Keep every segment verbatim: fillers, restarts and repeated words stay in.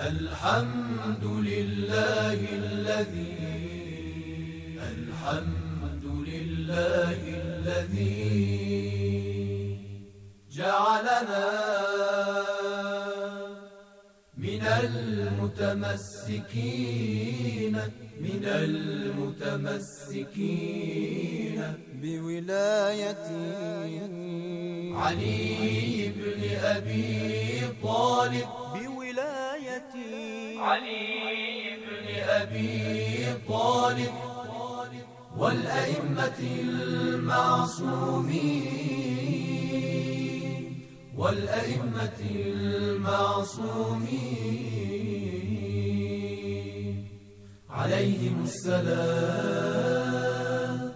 الحمد لله الذي الحمد لله الذي جعلنا من المتمسكين من المتمسكين بولاية علي بن أبي طالب بولاية علي بن أبي طالب والأئمة المعصومين والأئمة المعصومين عليهم السلام.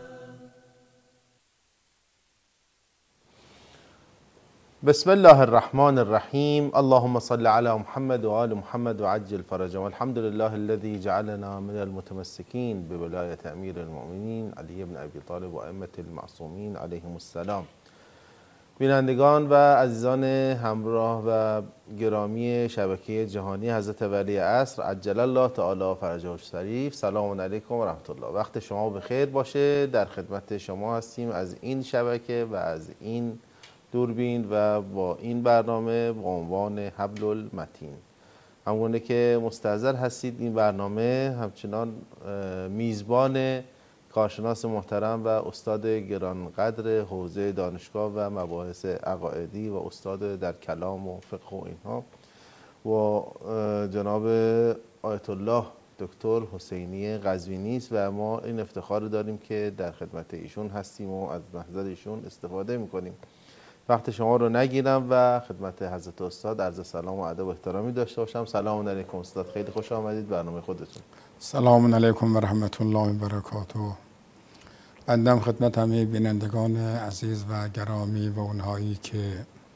بسم الله الرحمن الرحیم. اللهم صل علی محمد و آل محمد و عجل فرجهم. الحمد لله الذي جعلنا من المتمسكين بولاية امیر المؤمنین علی بن ابی طالب و ائمة المعصومین علیهم السلام. بینندگان و عزیزان همراه و گرامی شبکه جهانی حضرت ولی عصر عجل الله تعالی فرجه الشریف، سلام علیکم و رحمت الله. وقت شما بخیر باشه. در خدمت شما هستیم از این شبکه و از این دوربین و با این برنامه با عنوان حبل المتین. همونه که مستحضر هستید این برنامه همچنان میزبان کارشناس محترم و استاد گرانقدر حوزه دانشگاه و مباحث عقائدی و استاد در کلام و فقه و اینها و جناب آیت الله دکتر حسینی قزوینی است و ما این افتخار داریم که در خدمت ایشون هستیم و از محضر ایشون استفاده میکنیم. وقت شما رو نگیرم و خدمت حضرت استاد عرض سلام و ادب و احترامی داشته باشم. سلام علیکم استاد، خیلی خوش آمدید برنامه خودتون. سلام علیکم و رحمت الله و برکاته. بندم خدمت همه بینندگان عزیز و گرامی و اونهایی که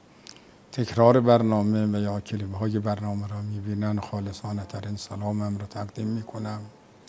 تکرار برنامه و یا کلیپ های برنامه را میبینن خالصانه ترین سلامم رو تقدیم میکنم.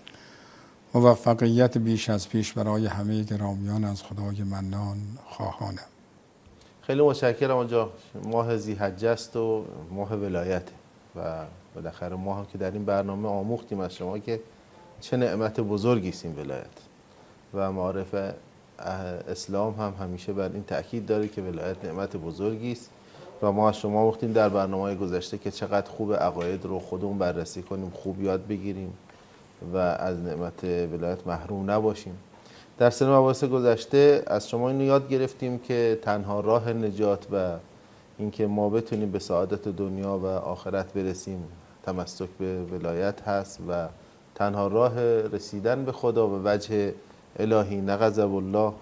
موفقیت بیش از پیش برای همه گرامیان از خدای منان خواهانم. خیلی متشکرم. آنجا ماه ذی‌حجه است و ماه ولایته و بالاخره ما هم که در این برنامه آموختیم از شما که چه نعمت بزرگی است این ولایت و معارف اسلام هم همیشه بر این تأکید داره که ولایت نعمت بزرگی است و ما از شما آموختیم در برنامه‌های گذشته که چقدر خوب عقاید رو خودمون بررسی کنیم، خوب یاد بگیریم و از نعمت ولایت محروم نباشیم. در سه مباحث گذشته از شما اینو یاد گرفتیم که تنها راه نجات و اینکه ما بتونیم به سعادت دنیا و آخرت برسیم تمسک به ولایت هست و تنها راه رسیدن به خدا به وجه الهی نغضب الله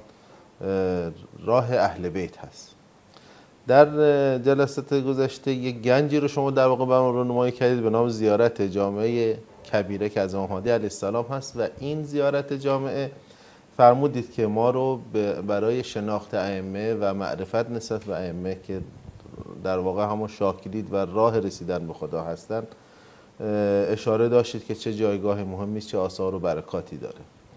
راه اهل بیت هست. در جلسات گذشته یک گنجی رو شما در واقع برام رونمایی کردید به نام زیارت جامعه کبیره که از امام مهدی علیه السلام هست و این زیارت جامعه فرمودید که ما رو برای شناخت ائمه و معرفت نسبت به ائمه که در واقع همون شاکلید و راه رسیدن به خدا هستند اشاره داشتید که چه جایگاه مهمی است، چه آثار و برکاتی داره.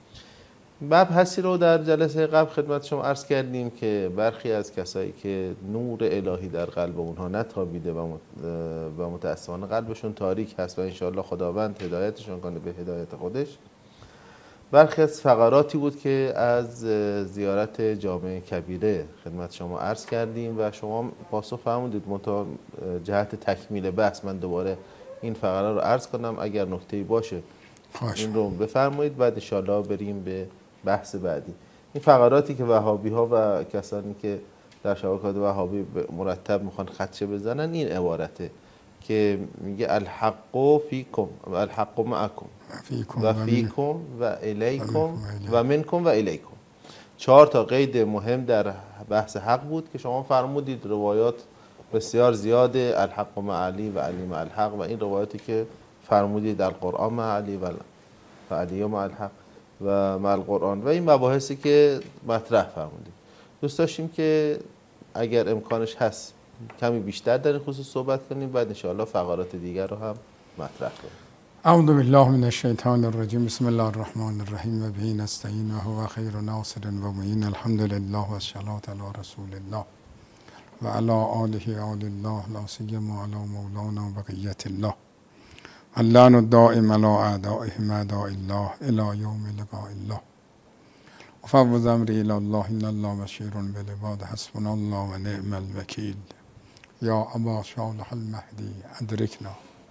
مبحثی رو در جلسه قبل خدمت شما عرض کردیم که برخی از کسایی که نور الهی در قلب اونها نتابیده و متأسفانه قلبشون تاریک هست و انشاءالله خداوند هدایتشون کنه به هدایت خودش، برخی از فقراتی بود که از زیارت جامعه کبیره خدمت شما عرض کردیم و شما پاسخ فرمودید. منتها جهت تکمیل بحث من دوباره این فقرات رو عرض کنم، اگر نکته‌ای باشه خوش. این رو بفرمایید، بعد انشاءالله بریم به بحث بعدی. این فقراتی که وهابی ها و کسانی که در شبکات وهابی مرتب میخوان خدشه بزنن این عبارته که میگه الحق فیکم و الحق معکم و فیکم و الیکم و منکم و الیکم. چهار تا قید مهم در بحث حق بود که شما فرمودید روایات بسیار زیاده، الحق مع علی و علی مع الحق و این روایاتی که فرمودید در قرآن مع علی و علی مع الحق و مع القرآن و این مباحثی که مطرح فرمودید. دوست داشتیم که اگر امکانش هست کمی بیشتر در این خصوص صحبت کنیم، بعد انشاءالله فقرات دیگر رو هم مطرح کنیم. اعوذ بالله من الشیطان الرجیم. بسم الله الرحمن الرحیم و به نستعین و هو خیر ناصر و معین. الحمد لله و الصلاة علی رسول الله و علی آله آل الله لا سیما علی مولانا بقیت الله. اللعن الدائم على اعدائهم اعداء الله الى یوم لقاء الله. افوض امری الی الله ان الله بشیر بالعباد حسبنا الله و نعم الوکیل. یا ابا صالح المهدی ادرکنا.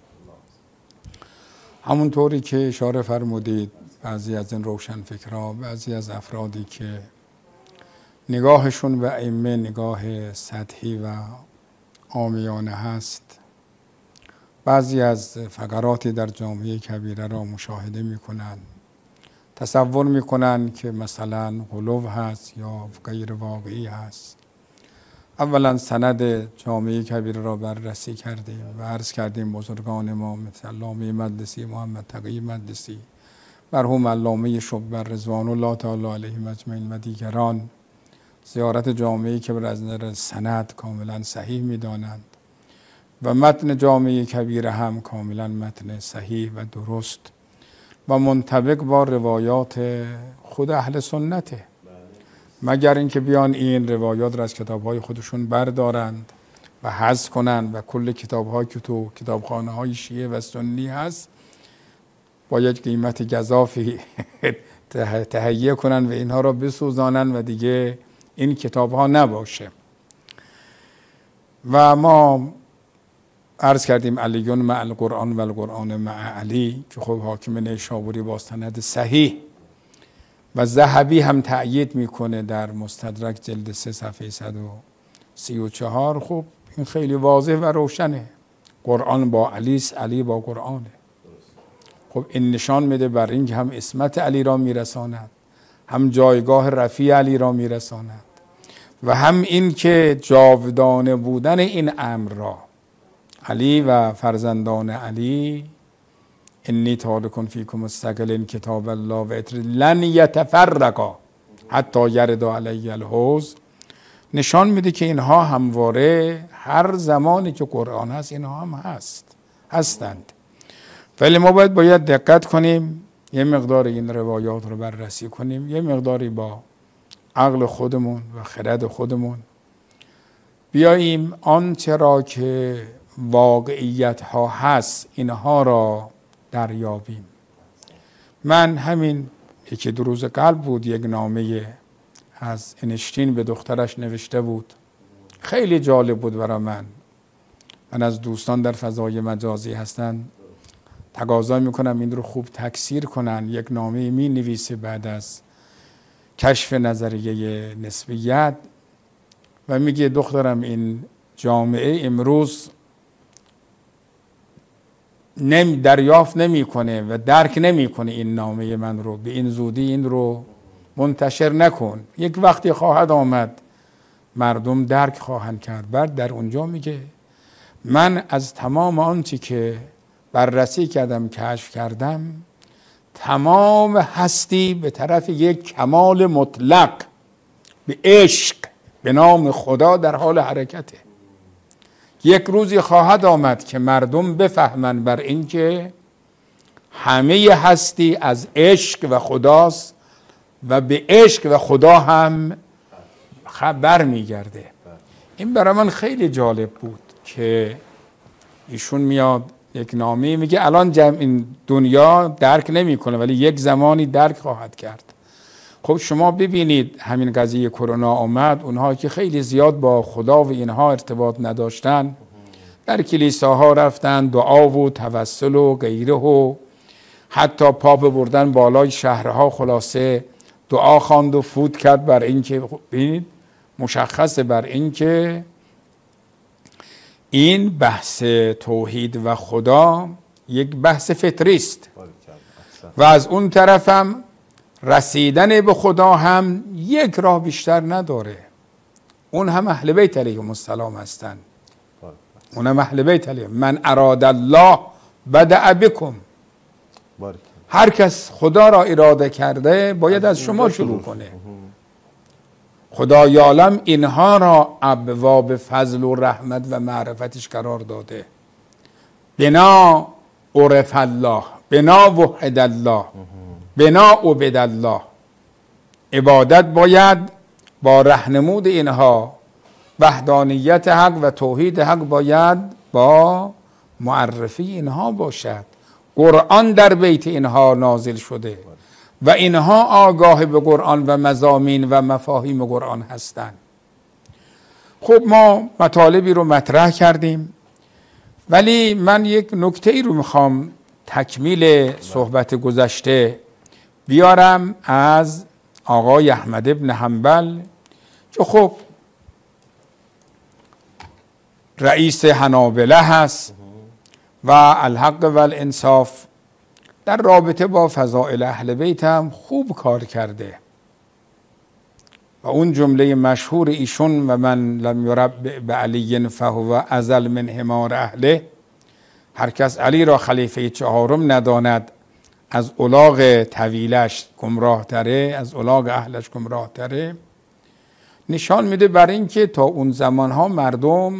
همونطوری که اشاره فرمودید بعضی از این روشنفکرها، بعضی از افرادی که نگاهشون به ائمه نگاه سطحی و عامیانه هست، بعضی از فقراتی در جامعه کبیره را مشاهده میکنن، تصور میکنن که مثلا غلو هست یا غیر واقعی هست. اولا سند جامعه کبیره را بررسی کردیم و عرض کردیم بزرگان ما مثل علامه مجلسی، محمد تقی مجلسی، مرحوم علامه شبر رضوان الله تعالی علیهم اجمعین و دیگران زیارت جامعه کبیره از نظر سند کاملا صحیح میدانند و متن جامعه کبیره هم کاملا متن صحیح و درست و منطبق با روایات خود اهل سنته، مگر اینکه بیان این روایات را از کتاب‌های خودشون بردارند و حذف کنند و کل کتاب‌هایی که تو کتابخانه‌های شیعه و سنی هست با یک قیمت گزافی تهیه کنند و اینها را بسوزانند و دیگه این کتاب‌ها نباشه. و ما عرض کردیم علیون مع القرآن و القرآن مع علی که خب حاکم نیشابوری با سند صحیح و ذهبی هم تأیید میکنه در مستدرک جلد سه صفحه صد و سی و چهار. خب این خیلی واضح و روشنه، قرآن با علی است، علی با قرآنه. خب این نشان میده بر این که هم عصمت علی را میرساند، هم جایگاه رفیع علی را میرساند و هم این که جاودانه بودن این امر را علی و فرزندان علی انی تارک فیکم الثقلین کتاب الله و اتر لن یتفرقا حتی یرد علی الحوض نشان میده که اینها همواره هر زمانی که قرآن هست اینها هم هست هستند. ولی ما باید باید دقت کنیم، یه مقدار این روایات رو بررسی کنیم، یه مقداری با عقل خودمون و خرد خودمون بیاییم آنچه را که واقعیت ها هست اینها را دریابیم. من همین یکی دو روز قبل بود یک نامه از اینشتین به دخترش نوشته بود، خیلی جالب بود برای من. من از دوستان در فضای مجازی هستن تقاضا میکنم این رو خوب تکثیر کنن. یک نامه می نویسه بعد از کشف نظریه نسبیت و میگه دخترم این جامعه امروز نمی دریافت نمیکنه و درک نمیکنه این نامه من رو، به این زودی این رو منتشر نکن، یک وقتی خواهد آمد مردم درک خواهند کرد. بعد در اونجا میگه من از تمام آنچه که بررسی کردم کشف کردم تمام هستی به طرف یک کمال مطلق به عشق به نام خدا در حال حرکته. یک روزی خواهد آمد که مردم بفهمند بر این که همه هستی از عشق و خداست و به عشق و خدا هم خبر میگرده. این برای من خیلی جالب بود که ایشون میاد یک نامه میگه الان جمع این دنیا درک نمیکنه ولی یک زمانی درک خواهد کرد. خب شما ببینید همین قضیه کرونا آمد، اونها که خیلی زیاد با خدا و اینها ارتباط نداشتن در کلیساها رفتن دعا و توسل و غیره و حتی پاپ بردن بالای شهرها، خلاصه دعا خواند و فوت کرد بر اینکه ببینید مشخصه بر اینکه این بحث توحید و خدا یک بحث فطری است و از اون طرف هم رسیدن به خدا هم یک راه بیشتر نداره. اون هم اهل بیت علیهم السلام هستن، اون هم اهل بیت علیهم. من اراد الله بدأ بکم، هر کس خدا را اراده کرده باید از شما شروع کنه. خدا یعلم اینها را ابواب فضل و رحمت و معرفتش قرار داده. بنا عرف الله، بنا وحد الله، بنا عبد الله. عبادت باید با رهنمود اینها، وحدانیت حق و توحید حق باید با معرفی اینها باشد. قرآن در بیت اینها نازل شده و اینها آگاه به قرآن و مضامین و مفاهیم قرآن هستند. خب ما مطالبی رو مطرح کردیم، ولی من یک نکته ای رو میخوام تکمیل صحبت گذشته بیارم از آقای احمد ابن حنبل که خب رئیس حنابله هست و الحق و الانصاف در رابطه با فضائل اهل بیت هم خوب کار کرده و اون جمله مشهور ایشون و من لم یربع بعلی فهو ازل من حمار اهله، هر کس علی را خلیفه چهارم نداند از الاغ طویلش گمراه تره، از الاغ اهلش گمراه تره، نشان میده بر این که تا اون زمانها مردم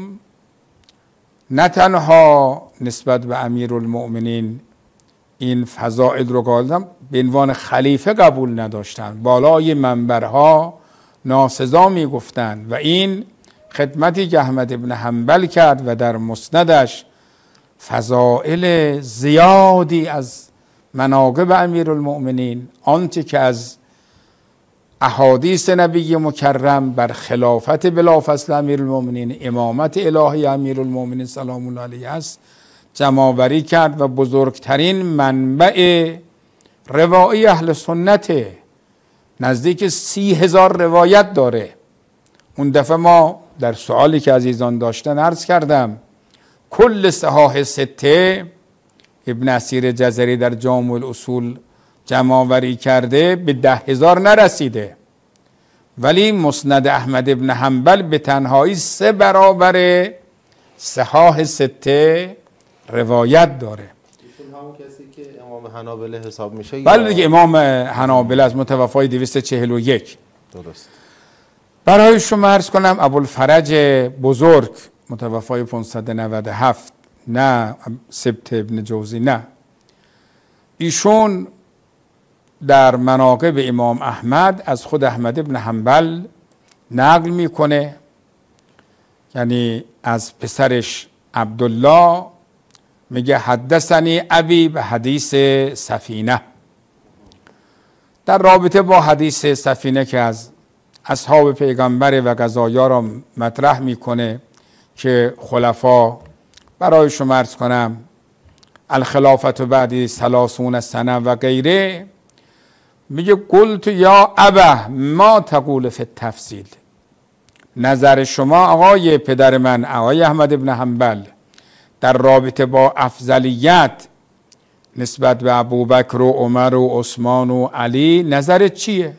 نه تنها نسبت به امیرالمؤمنین این فضائل رو قائلن، به عنوان خلیفه قبول نداشتن، بالای منبرها ناسزا میگفتن و این خدمتی که احمد ابن حنبل کرد و در مسندش فضائل زیادی از مناقب امیرالمؤمنین، آنچه که از احادیث نبی مکرم بر خلافت بلافصل امیرالمؤمنین، امامت الهی امیرالمؤمنین سلام الله علیه است، جمع‌آوری کرد و بزرگترین منبع روایی اهل سنت، نزدیک سی هزار روایت داره. اون دفعه ما در سوالی که عزیزان داشتن عرض کردم کل صحاح سته ابن اسیر جزری در جامع الاصول جمع‌آوری کرده به ده هزار نرسیده، ولی مسند احمد ابن حنبل به تنهایی سه برابر صحاح سته روایت داره. ایشون همون کسی که امام حنابله حساب میشه؟ بله دیگه، امام حنابله از متوفای دویست و چهل و یک. درست. برای شما عرض کنم ابوالفرج بزرگ متوفای پانصد و نود و هفت، نه سبت ابن جوزی، نه، ایشون در مناقب امام احمد از خود احمد ابن حنبل نقل میکنه، یعنی از پسرش عبدالله میگه حدثنی ابی به حدیث سفینه. در رابطه با حدیث سفینه که از اصحاب پیغمبر و قضایا را مطرح میکنه که خلفا، برای شما عرض کنم الخلافت بعدی ثلاثون سنه و غیره، میگه قلت یا ابه ما تقول فی التفصیل، نظر شما آقای پدر من آقای احمد ابن حنبل در رابطه با افضلیت نسبت به ابوبکر و عمر و عثمان و علی نظرت چیه؟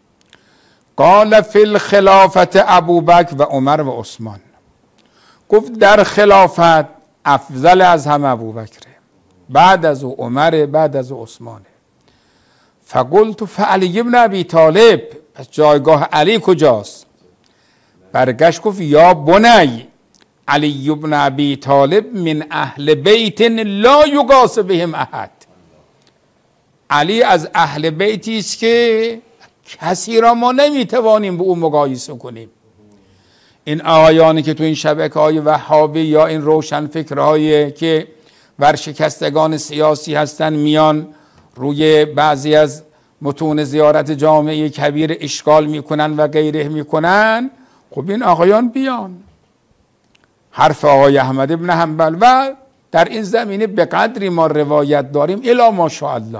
قال فی الخلافت ابوبکر و عمر و عثمان، گفت در خلافت افضل از همه ابوبکره، بعد از او عمر، بعد از او عثمانه. فقلت فعلی ابن ابی طالب، پس جایگاه علی کجاست؟ برگشت گفت یا بنی علی ابن ابی طالب من اهل بیت لا یقاس بهم احد، علی از اهل بیتی است که کسی را ما نمیتوانیم به او مقایسه کنیم. این آقایانی که تو این شبکه های وهابی یا این روشن فکرهایی که ورشکستگان سیاسی هستن میان روی بعضی از متون زیارت جامعه کبیر اشغال میکنن و غیره میکنن، خب این آقایان بیان حرف آقای احمد ابن حنبل و در این زمینه به قدری ما روایت داریم الا ماشاءالله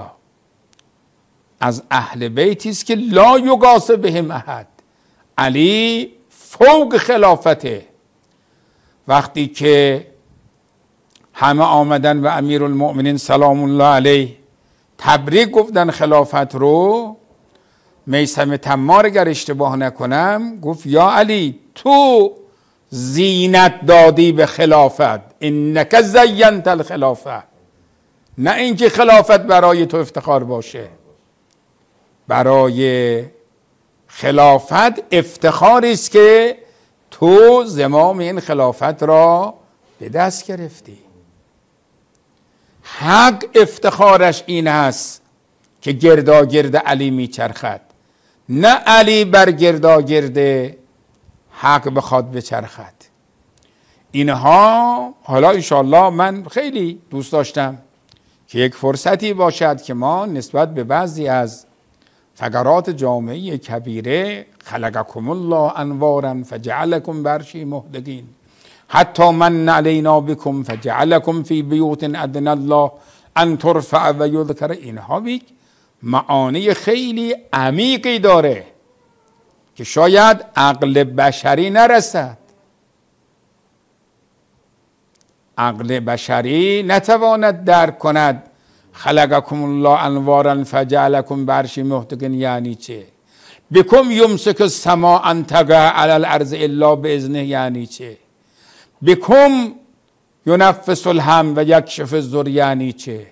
از اهل بیتی است که لا یقاس بهم احد. علی فوق خلافته. وقتی که همه آمدن و امیرالمؤمنین سلام الله علیه تبریک گفتن خلافت رو، میثم تمار اگر اشتباه نکنم گفت یا علی تو زینت دادی به خلافت، انک زینت الخلافه، نه اینکه خلافت برای تو افتخار باشه. برای خلافت افتخاری است که تو زمام این خلافت را به دست گرفتی. حق افتخارش این است که گرداگرد علی میچرخد، نه علی بر گرداگرد حق بخواد بچرخد. اینها حالا انشاءالله من خیلی دوست داشتم که یک فرصتی باشد که ما نسبت به بعضی از فقرات جامعه کبیره خلقکم الله انوارا فجعلکم برشی مهدقین حتی من علینا بکم فجعلکم فی بیوت اذن الله ان ترفع و یذکر، اینها بیک معانی خیلی عمیقی داره که شاید عقل بشری نرسد، عقل بشری نتواند درک کند. خلقکم الله انوارا فجعلکم برشی مهدقین یعنی چه؟ بکم یمسک السماء ان تقع علی الارض الا باذنه یعنی چه؟ بکم ینفس الهم و یکشف الضر یعنی چه؟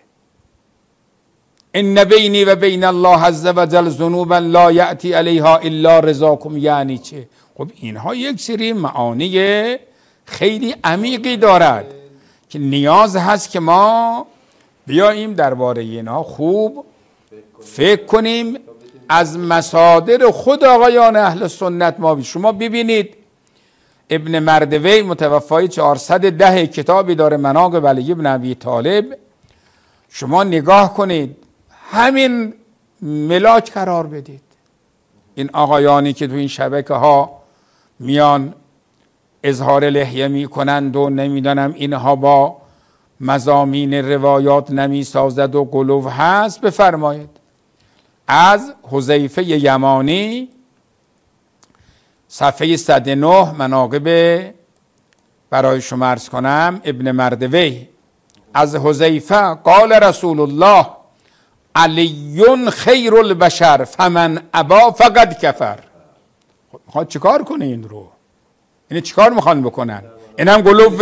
ان بینی و بین الله عز و جل ذنوبا لا یأتی علیها الا رضاکم یعنی چه؟ خب اینها یک سری معانی خیلی عمیقی دارد که نیاز هست که ما بیاییم درباره اینها خوب فکر کنیم، از مصادر خود آقایان اهل سنت ما. شما ببینید ابن مردوی متوفای چهارصد و ده کتابی داره، مناقب علی ابن ابی طالب. شما نگاه کنید، همین ملاک قرار بدید. این آقایانی که تو این شبکه ها میان اظهار لحیه می کنند و نمیدانم اینها با مضامین روایات نمی سازد و غلو هست، بفرمایید. از حذیفه یمانی صفحه صد و نه مناقب برای شما عرض کنم. ابن مردوی از حذیفه قال رسول الله علی خیر البشر فمن ابا فقد کفر. میخواد چیکار کنه این رو؟ این چیکار میخوان بکنن؟ این هم قلوب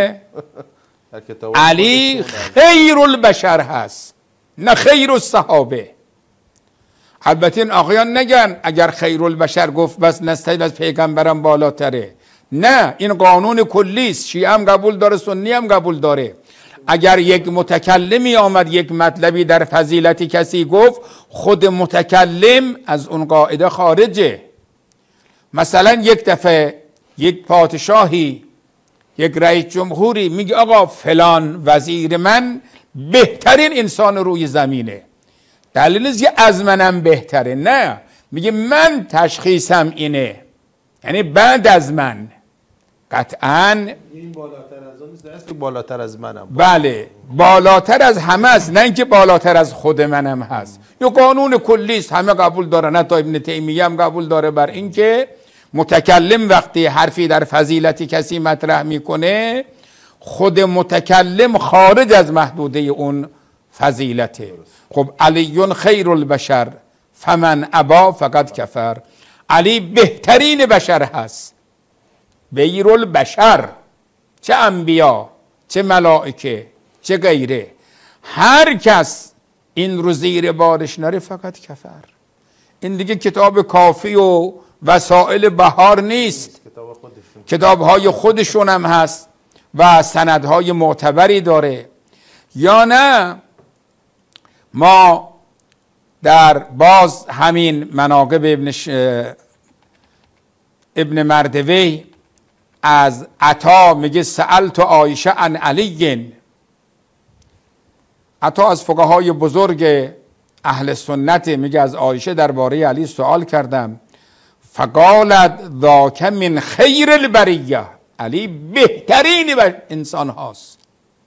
علی خیر البشر هست، نه خیر الصحابه. البته این آقایان نگن اگر خیر البشر گفت بس نستعید از پیغمبرم بالاتره. نه، این قانون کلی است. شیعه هم قبول داره، سنی هم قبول داره. اگر یک متکلمی آمد یک مطلبی در فضیلتی کسی گفت، خود متکلم از اون قاعده خارجه. مثلا یک دفعه یک پادشاهی، یک رئیس جمهوری میگه آقا فلان وزیر من بهترین انسان روی زمینه. دلیل نیست که از منم بهتره، نه، میگه من تشخیصم اینه، یعنی بعد از من. قطعاً این بالاتر از اون نیست که بالاتر از منم. بله، بالاتر از همه است، نه اینکه بالاتر از خود منم هست. یه قانون کلی است، همه قبول دارن، حتی ابن تیمیه هم قبول داره بر اینکه متکلم وقتی حرفی در فضیلتی کسی مطرح میکنه، خود متکلم خارج از محدوده اون فضیلته. خب علی خیر البشر فمن ابا فقد کفر. علی بهترین بشر هست، خیر البشر، چه انبیا، چه ملائکه، چه غیره. هر کس این رو زیر بارش نره فقط کفر. این دیگه کتاب کافی و وسائل بهار نیست، کتاب های خودشون هم هست و سندهای معتبری داره. یا نه ما در باز همین مناقب ابن, ش... ابن مردوی از عطا میگه سألت عایشه عن علی. عطا از فقهای بزرگ اهل سنت میگه از عایشه درباره علی سوال کردم، فقالت ذاک من خیر البریه. علی بهترین انسان هاست.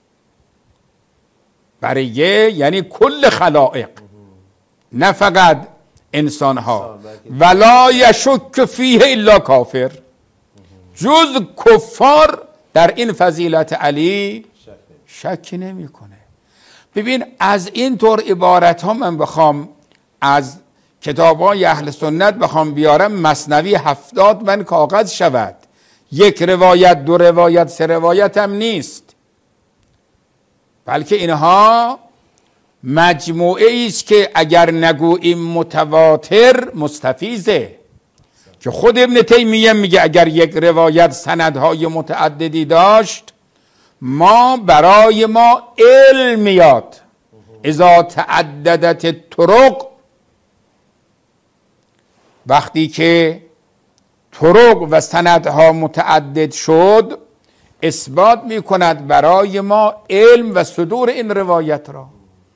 بریه یعنی کل خلائق، نه فقط انسان ها. ولا یشک فیه الا کافر. جز کفار در این فضیلت علی شک نمی کنه. ببین از این طور عبارت ها من بخوام از کتاب های اهل سنت بخوام بیارم، مثنوی هفتاد من کاغذ شود. یک روایت، دو روایت، سه روایت هم نیست، بلکه اینها مجموعه است که اگر نگوییم متواتر مستفیضه. که خود ابن تیمیه میگه اگر یک روایت سندهای متعددی داشت، ما برای ما علم میاد. اذا تعددت طرق، وقتی که طرق و سندها متعدد شد، اثبات میکند برای ما علم و صدور این روایت را.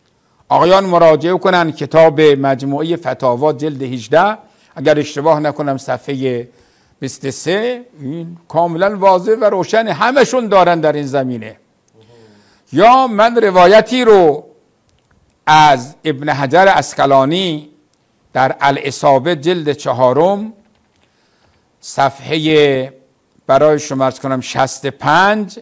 آقایان مراجعه کنن کتاب مجموعه فتاوا جلد هجده، اگر اشتباه نکنم صفحه بیست و سه، این کاملا واضح و روشن، همشون دارن در این زمینه. یا من روایتی رو از ابن حجر عسقلانی در الاصابه جلد چهارم صفحه برای شما عرض کنم شصت و پنج،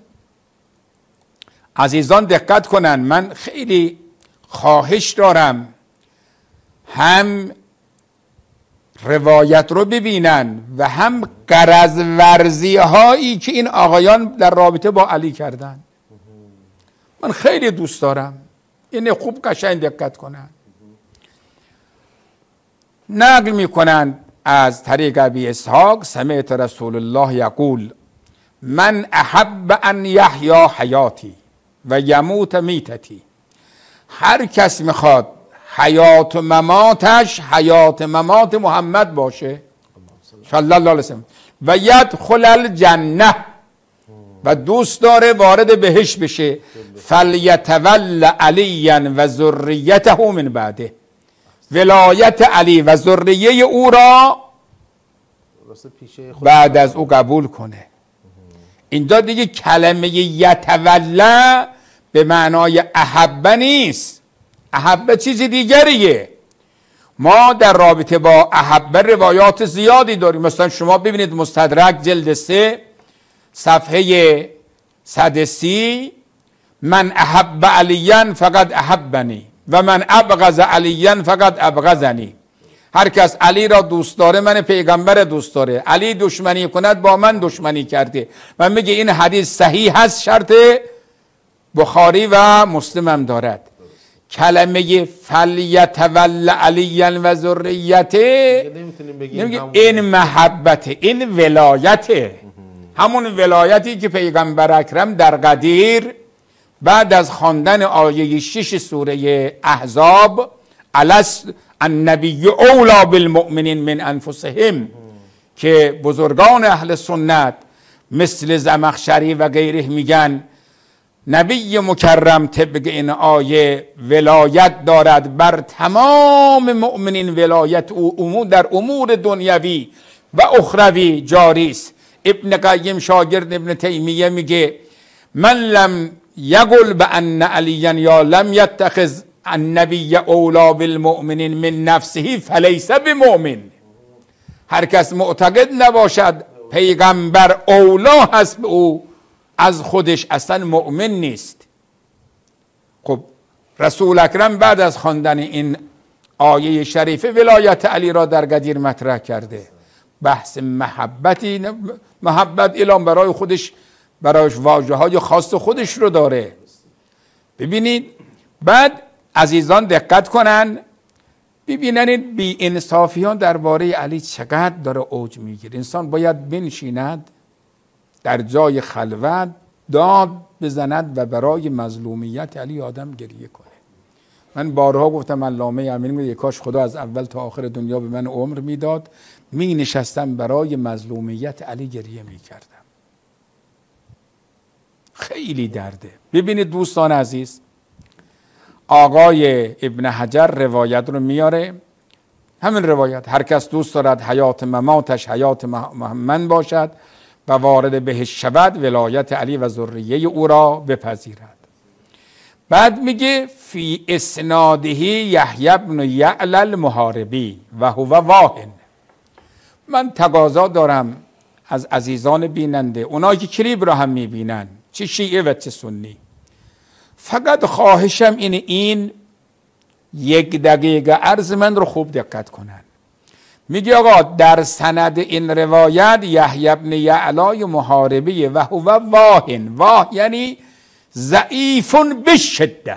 عزیزان دقت کنن، من خیلی خواهش دارم هم روایت رو ببینن و هم غرض ورزی هایی که این آقایان در رابطه با علی کردن. من خیلی دوست دارم این خوب قشنگ دقت کنن. نقل میکنن از طریق ابی اسحاق سمعت رسول الله یقول من احب ان یحیا حیاتی و یموت میتتی. هر کس میخواد حیات و مماتش حیات ممات محمد باشه صلی الله علیه وسلم و یدخل الجنه و دوست داره وارد بهشت بشه، فلیتول علیا و ذریته من بعده، ولایت علی و ذریه او را بعد از او قبول کنه. اینجا دیگه کلمه یتولا به معنای احبه نیست، احبه چیز دیگریه. ما در رابطه با احبه روایات زیادی داریم. مثلا شما ببینید مستدرک جلد سه صفحه صد و سی، من احب علیا فقد احبنی و من ابغض علیا فقد ابغضنی. هر کس علی را دوست داره من پیغمبر دوست داره، علی دشمنی کند با من دشمنی کرده. و میگه این حدیث صحیح هست، شرط بخاری و مسلم هم دارد. کلمه فلیتول علیا و ذریته نمیگه این محبته، این ولایته، همون ولایتی که پیغمبر اکرم در قدیر بعد از خواندن آیه شش سوره احزاب الست النبی اولی بالمؤمنین من انفسهم، که بزرگان اهل سنت مثل زمخشری و غیره میگن نبی مکرم طبق این آیه ولایت دارد بر تمام مؤمنین، ولایت او در امور دنیوی و اخروی جاری است. ابن قیم شاگرد ابن تیمیه میگه من لم یقل بان علیا یا لم یتخذ النبی اولی بالمؤمنین من نفسه فلیس بمؤمن. هر کس معتقد نباشد پیغمبر اولا هست به او از خودش، اصلا مؤمن نیست. خب رسول اکرم بعد از خواندن این آیه شریفه ولایت علی را در قدیر مطرح کرده. بحث محبتی، محبت اعلام برای خودش، برایش واژه های خاص خودش رو داره. ببینید بعد عزیزان دقت کنن، ببینید بی انصافیان درباره علی چقدر داره اوج میگیره. انسان باید بنشیند در جای خلوت داد بزند و برای مظلومیت علی آدم گریه کنه. من بارها گفتم علامه امینی میگه کاش خدا از اول تا آخر دنیا به من عمر میداد، می نشستم برای مظلومیت علی گریه میکردم. خیلی درده. ببینید دوستان عزیز، آقای ابن حجر روایت رو میاره، همین روایت هر کس دوست دارد حیات مماتش حیات محمد باشد و وارد بهش شود ولایت علی و ذریه او را بپذیرد. بعد میگه فی اسناده یحیی بن یعلى المحاربی و هو واهن. من تقاضا دارم از عزیزان بیننده، اونایی که کلیپ را هم میبینن، چه شیعه و چه سنی، فقط خواهشم اینه این یک دقیقه عرض من رو خوب دقت کنن. میگه آقا در سند این روایت یحیی بن یعلى محاربی و هو واهن، واه یعنی ضعیف بشده،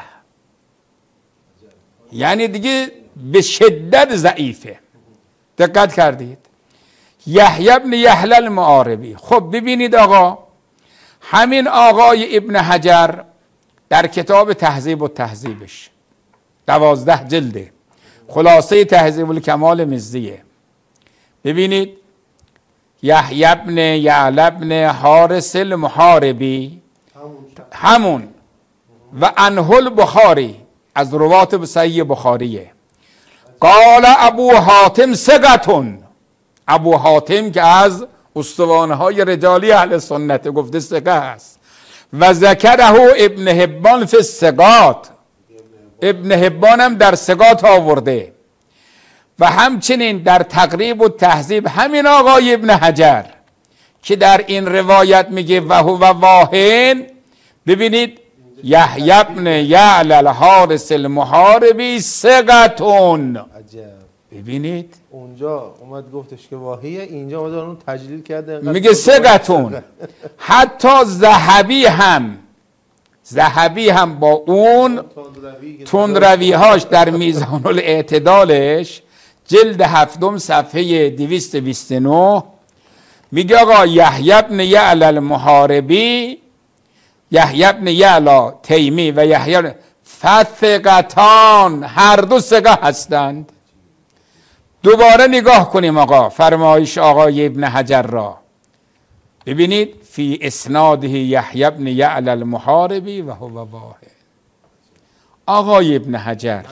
یعنی دیگه به شدت ضعیفه. دقت کردید؟ یحیی بن یعلى المحاربی. خب ببینید آقا، همین آقای ابن حجر در کتاب تهذیب و تهذیبش دوازده جلده، خلاصه تهذیب الکمال مزیه، ببینید یحیی بن یعلى بن حارس المحاربی همون و عنه البخاری از روات صحیح بخاریه. قال ابو حاتم ثقتون، ابو حاتم که از استوانه های رجالی اهل سنت گفته ثقه است. و ذکره ابن حبان فی الثقات، ابن حبان هم در ثقات آورده. و همچنین در تقریب و تهذیب همین آقای ابن حجر که در این روایت میگه و هو واهن، ببینید یحیی ابن یعلا الحارث المحاربی ثقتون. ببینید اونجا اومد گفتش که واهیه، اینجا اومد اون تجلیل کرده میگه ثقتون. حتی ذهبی هم ذهبی هم با اون تندروی هاش در میزان الاعتدالش جلد هفتم صفحه دویست و بیست و نه میگه آقا یحیی ابن یعلا المحاربی، یحیی ابن یعلا تیمی و یحیی فثقتان، هر دو ثقه هستند. دوباره نگاه کنیم آقا فرمایش آقای ابن حجر را، ببینید فی اسناده یحیی ابن یعلا المحاربی و هو واحد. آقای ابن حجر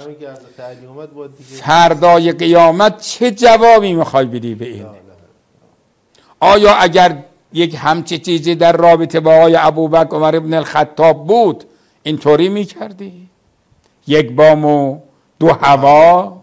فردای قیامت چه جوابی میخوای بدی به این؟ آیا اگر یک همچه چیزی در رابطه با آقای ابوبکر عمر ابن الخطاب بود اینطوری میکردی؟ یک بام و دو هوا؟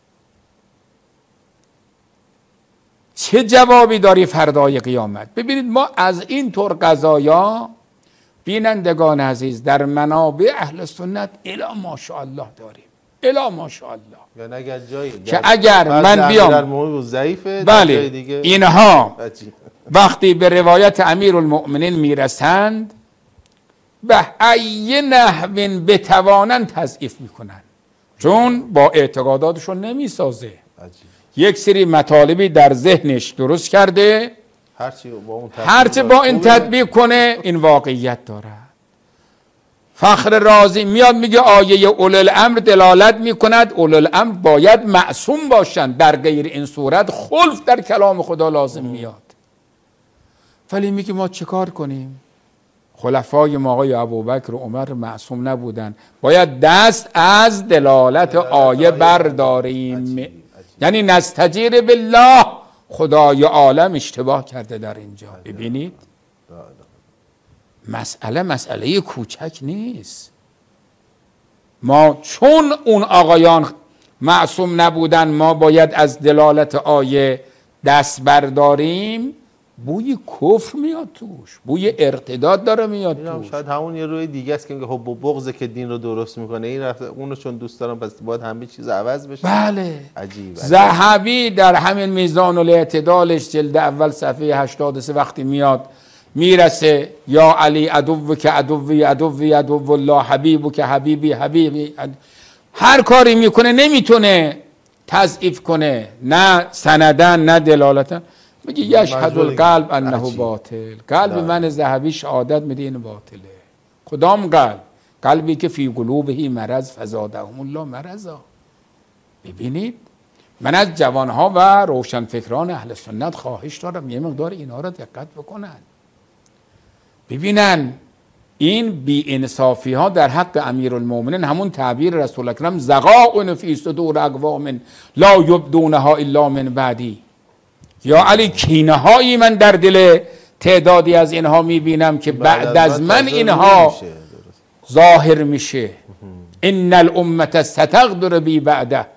چه جوابی داری فردای قیامت؟ ببینید ما از این طور قضایا بینندگان عزیز در منابع اهل سنت الا ماشاءالله داریم، الا ماشاءالله. یعنی اگر جایی که اگر من بیام ضعیفه، بله دیگه اینها وقتی به روایت امیرالمؤمنین میرسند به ای نحو بتوانند تضعیف میکنن، چون با اعتقاداتشون نمیسازه. یک سری مطالبی در ذهنش درست کرده، هرچی با این تطبیق کنه این واقعیت داره. فخر رازی میاد میگه آیه اولو الامر دلالت میکند اولو الامر باید معصوم باشند، در غیر این صورت خلف در کلام خدا لازم میاد. ولی میگه ما چه کار کنیم؟ خلفای ما آقای ابوبکر و عمر معصوم نبودن، باید دست از دلالت آیه برداریم. یعنی نستجیر بالله، خدای عالم اشتباه کرده در اینجا. ببینید مسئله مسئله کوچک نیست. ما چون اون آقایان معصوم نبودن ما باید از دلالت آیه دست برداریم، بوی کفر میاد توش، بوی ارتداد داره میاد توش. شاید همون یه روی دیگه است که میگه حب و بغضه که دین رو درست میکنه، این رفته اونو چون دوست دارم پس باید همه چیز عوض بشه. بله عجیب. ذهبی در همین میزان الاعتدالش جلد اول صفحه هشتاد و سه وقتی میاد میرسه یا علی عدو که عدوی عدوی عدو الله حبیبو که حبیبی حبیبی، هر کاری میکنه نمیتونه تضعیف کنه، نه سندن نه دلالتن. میگه یشهد القلب انه باطل، قلب من ذهبی شهادت میده این باطله. کدام قلب؟ قلبی که فی قلوبه مرض فزادهم الله مرضا. ببینید من از جوانها و روشنفکران اهل سنت خواهش دارم یه مقدار اینا را دقت بکنن، ببینن این بی انصافی ها در حق امیرالمومنین همون تعبیر رسول اکرم زغاء فی صدور اقوام لا یبدونها الا من بعدی. یا علی کینه هایی من در دل تعدادی از اینها میبینم که بعد از من اینها ظاهر میشه. ان الامه ستغدر بی بعده.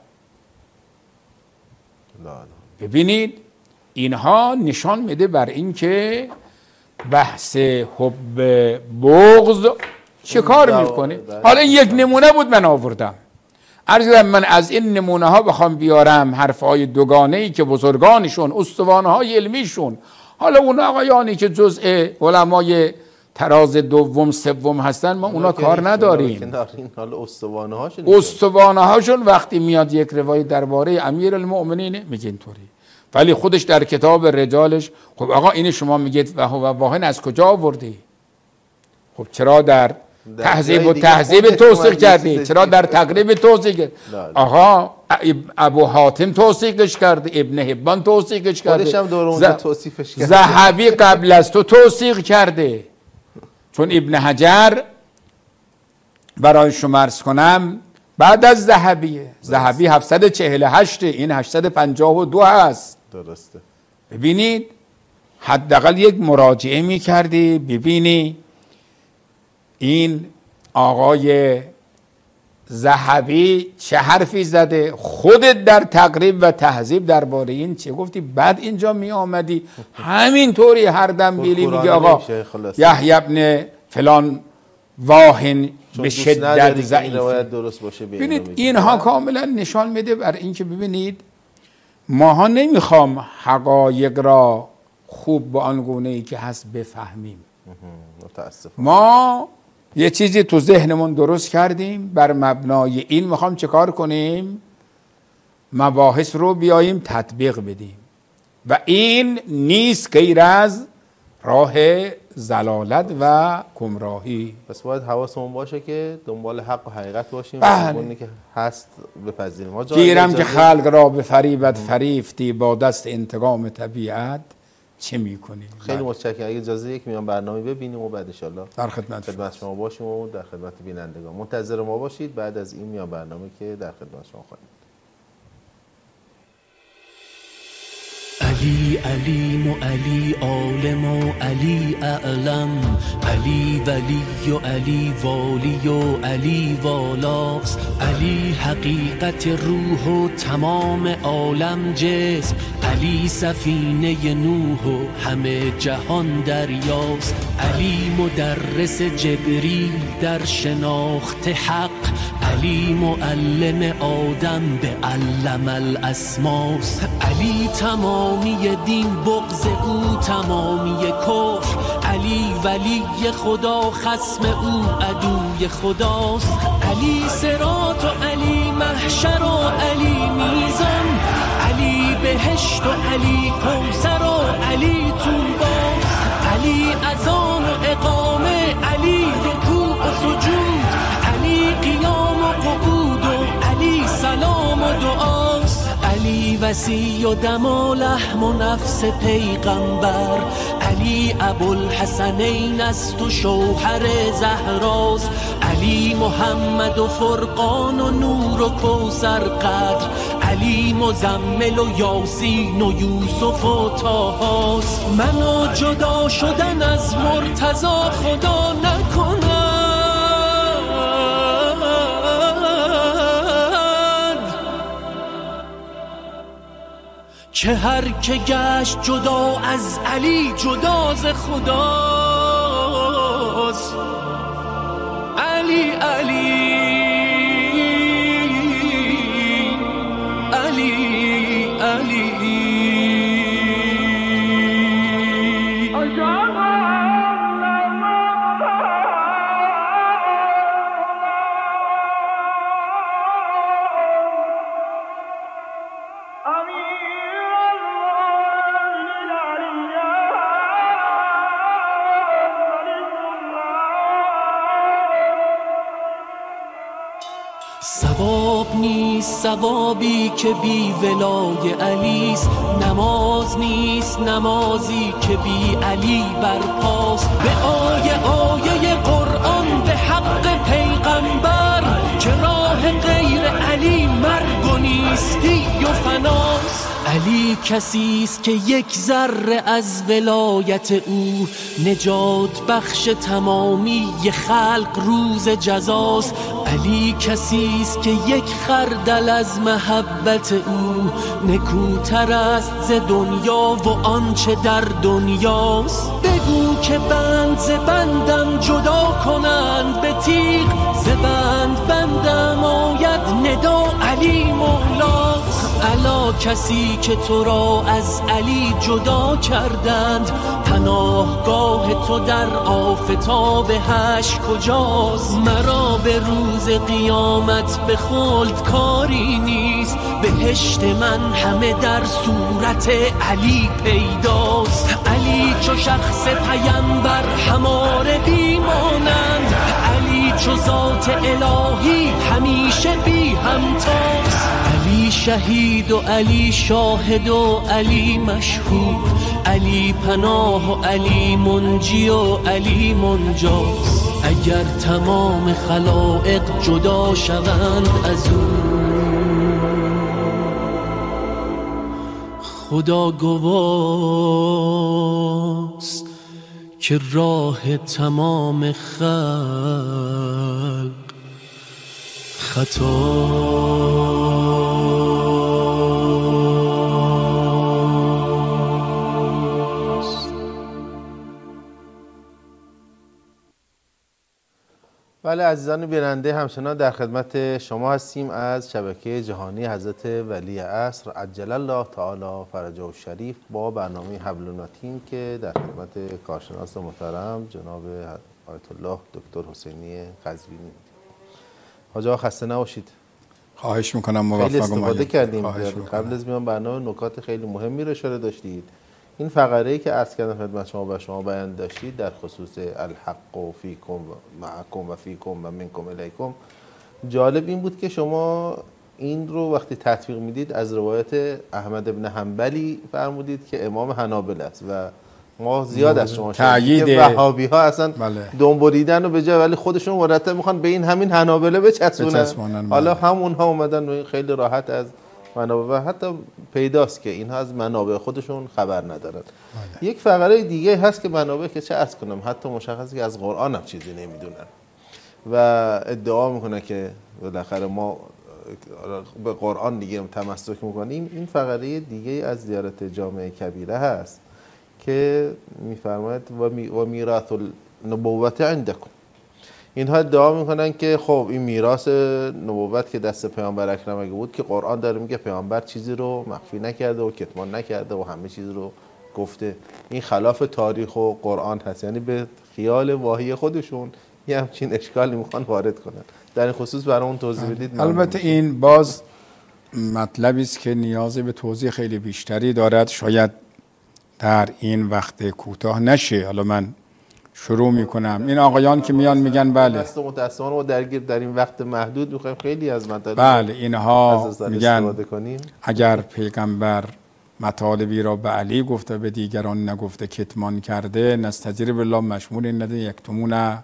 ببینید اینها نشان میده بر این که بحث حب بغض چه کار میکنه. حالا یک نمونه بود من آوردم، عرض من از این نمونه ها بخوام بیارم حرفهای دوگانه ای که بزرگانشون استوانه های علمیشون، حالا اون آقایانی که جزء علمای تراز دوم سوم هستن ما اونا کار نداریم. استوانه هاشون استوانه هاشون وقتی میاد یک روایت درباره امیرالمؤمنین میگه اینطوری، ولی خودش در کتاب رجالش خب آقا این شما میگید و واهن از کجا آوردی؟ خب چرا در تهذیب و تهذیب توثیق کردی؟ چرا در تقریب توثیق کردی؟ آقا ابو حاتم توثیقش کرده، ابن حبان توثیقش کرده، خودش هم دور اونجا توصیفش کرده، ذهبی قبل از تو توثیق کرده. چون ابن حجر برای شما عرض کنم بعد از ذهبیه. ذهبی هفتصد و چهل و هشت، این هشتصد و پنجاه و دو هست. درسته. ببینید حداقل یک مراجعه می کردی ببینی این آقای ذهبی چه حرفی زده، خودت در تقریب و تهذیب درباره این چه گفتی، بعد اینجا می آمدی همینطوری هر دم بیلی میگه آقا یحیی ابن فلان واهن به شدت ضعیفه. ببینید اینها کاملا نشان میده بر اینکه ببینید ماها نمیخوام حقایق را خوب به آن گونه ای که هست بفهمیم. ما یه چیزی تو ذهنمون درست کردیم، بر مبنای این میخوام چه کار کنیم؟ مباحث رو بیاییم تطبیق بدیم و این نیست غیر از راه ضلالت و گمراهی. پس باید حواسمون باشه که دنبال حق و حقیقت باشیم بله. و اونی که هست بپذیریم. گیرم که خلق را به فریبت فریفتی، با دست انتقام طبیعت چه میکنی؟ خیلی متشکرم. اگه اجازه یک میان برنامه ببینیم و بعد ان شاءالله در خدمت خدمت شما باشیم و در خدمت بینندگان. منتظر ما باشید بعد از این میان برنامه که در خدمت شما خواهیم. علی علیم و علی عالم و علی اعلم، علی ولی و علی والی و علی والاست، علی حقیقت روح و تمام عالم جسم، علی سفینه نوح و همه جهان دریاست، علی مدرس جبریل در شناخت حق، علی معلم آدم به علم الاسماست، علی تمامی دین بغض او تمامی کفر، علی ولی خدا خصم او عدوی خداست، علی صراط و علی محشر و علی میزان، علی بهشت و علی کوثر و علی طوباست، علی اذان و اقامه، علی رکوع و سجود، علی قیام و قعود و علی سلام و دعاست، علی وصی و دم و لحم و نفس پیغمبر، علی ابوالحسنین است و شوهر زهراست، علی محمد و فرقان و نور و کوثر قدر، علی مزمل و یاسین و یوسف و طاهاست، منو جدا شدن از مرتضی خدا نکنم، که هر که گشت جدا از علی جدا ز خداست، علی علی علی علی ثواب نیست ثوابی که بی ولای علیست، نماز نیست نمازی که بی علی برپاست، به آیه آیه قرآن به حق پیغمبر، که راه غیر علی مرگ و نیستی و فناست، علی کسی است که یک ذره از ولایت او نجات بخش تمامی خلق روز جزاست، علی کسی است که یک خردل از محبت او نکوتر است ز دنیا و آنچه در دنیاست، بگو که بند ز بندم جدا کنند به تیغ، ز بند بندم آید ندا علی مولاست، الا کسی که تو را از علی جدا کردند، پناهگاه تو در آفتاب حشر کجاست، مرا به روز قیامت به خلد کاری نیست، بهشت من همه در صورت علی پیداست، علی چو شخص پیمبر هماره بیمانند، علی چو ذات الهی همیشه بی همتاست، علی شهید و علی شاهد و علی مشهود، علی پناه و علی منجی و علی منجاست. اگر تمام خلائق جدا شوند از او، خدا گواست که راه تمام خلق خطاست. بله عزیزان بیننده، همچنان در خدمت شما هستیم از شبکه جهانی حضرت ولی عصر عجل الله تعالی فرجه الشریف با برنامه حبل المتین که در خدمت کارشناس محترم جناب آیت الله دکتر حسینی قزوینی. حاجی آقا خسته نباشید. خواهش میکنم، موفق خیلی استفاده اومدید. کردیم. قبل از میان برنامه نکات خیلی مهمی رو اشاره داشتید. این فقره‌ای که عرض کردم خدمت شما و شما بیان داشتید در خصوص الحق و فیکم و معکم و فیکم و منکم الیکم، جالب این بود که شما این رو وقتی تطبیق میدید از روایت احمد بن حنبلی فرمودید که امام حنابل است و ما زیاد از شما شنیدیم که وهابی ها اصلا دم بریدن رو به جای ولی خودشون مرتب میخوان به این همین حنابله بچسبونن. حالا همونها اومدن و خیلی راحت از منابع و حتی پیداست که اینها از منابع خودشون خبر ندارن. یک فقره دیگه هست که منابع که چه عرض کنم حتی مشخصه که از قرآن هم چیزی نمیدونن و ادعا میکنه که بالاخره ما به قرآن دیگه تمسک میکنیم. این فقره دیگه از زیارت جامع کبیره هست که میفرماید و میراث النبوت عندکم. اینها ادعا میکنن که خب این میراث نبوت که دست پیامبر اکرم اگه بود که قرآن داره میگه پیامبر چیزی رو مخفی نکرده و کتمان نکرده و همه چیز رو گفته. این خلاف تاریخ و قرآن هست، یعنی به خیال واهی خودشون یه همچین اشکالی میخوان وارد کنن. در این خصوص برامون توضیح بدید. البته این باز مطلبی است که نیاز به توضیح خیلی بیشتری دارد، شاید در این وقت کوتاه نشه. حالا من شروع میکنم. این آقایان که میان میگن بله متأسفانه ما درگیر در این وقت محدود میخوایم خیلی از مطالب بله اینها میگن اگر پیغمبر مطالبی را به علی گفته به دیگران نگفته کتمان کرده، نستجیر بالله مشمول این نده یکتمون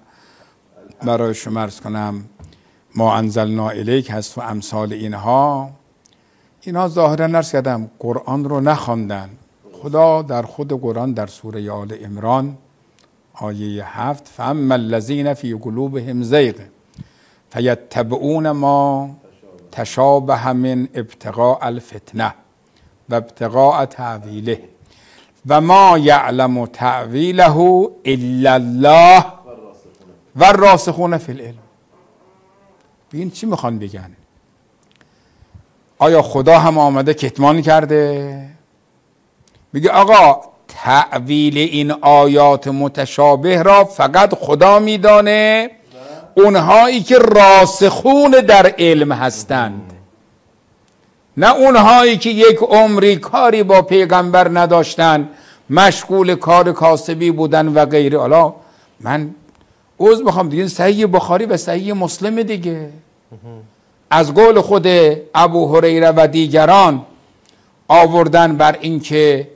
برای شما عرض کنم ما انزلنا الیک هست و امثال اینها. اینها ظاهرا عرض کردم قرآن رو نخواندن. خدا در خود قرآن در سوره آل عمران آیه هفت فاما الذین فی قلوبهم زیغ فیتبعون ما تشابه من ابتغاء الفتنه و ابتغاء تأویله و ما یعلم تأویله الا الله و الراسخون فی العلم. ببین چی میخوان بگن؟ آیا خدا هم آمده کتمان کرده؟ میگه آقا تأویل این آیات متشابه را فقط خدا میدانه، اونهایی که راسخون در علم هستند، نه اونهایی که یک عمری کاری با پیغمبر نداشتن، مشغول کار کاسبی بودن و غیره. حالا من عذر میخوام دیگه صحیح بخاری و صحیح مسلم دیگه از قول خود ابو هریره و دیگران آوردن بر این که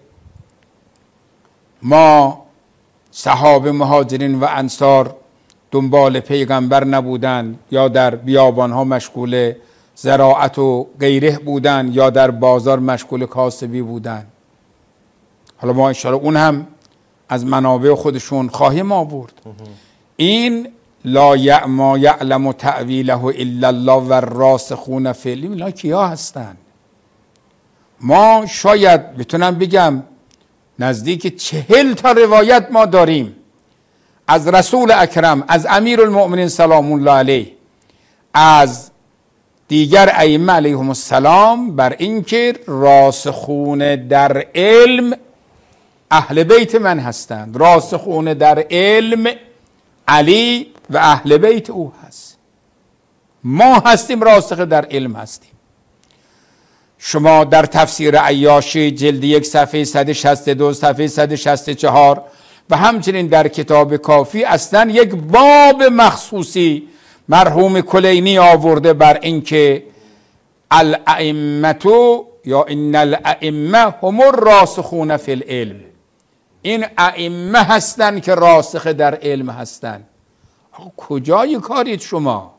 ما صحابه مهاجرین و انصار دنبال پیغمبر نبودن یا در بیابان ها مشغول زراعت و غیره بودن یا در بازار مشغول کاسبی بودن. حالا ما انشاءالله اون هم از منابع خودشون خواهیم آورد. این لا ما یعلم تأویله الا الله و الراسخون فی العلم، اینا کیا هستن؟ ما شاید بتونم بگم نزدیک چهل تا روایت ما داریم از رسول اکرم، از امیر المؤمنین سلام الله علیه، از دیگر ائمه علیهم السلام بر اینکه راسخون در علم اهل بیت من هستند. راسخون در علم علی و اهل بیت او هست. ما هستیم راسخ در علم هستیم. شما در تفسیر عیاشی جلد یک صفحه صد و شصت و دو صفحه صد و شصت و چهار و همچنین در کتاب کافی اصلا یک باب مخصوصی مرحوم کلینی آورده بر اینکه الائمه یا ان الائمه هم الراسخون فی العلم، این ائمه هستند که راسخ در علم هستند. کجای کارید شما؟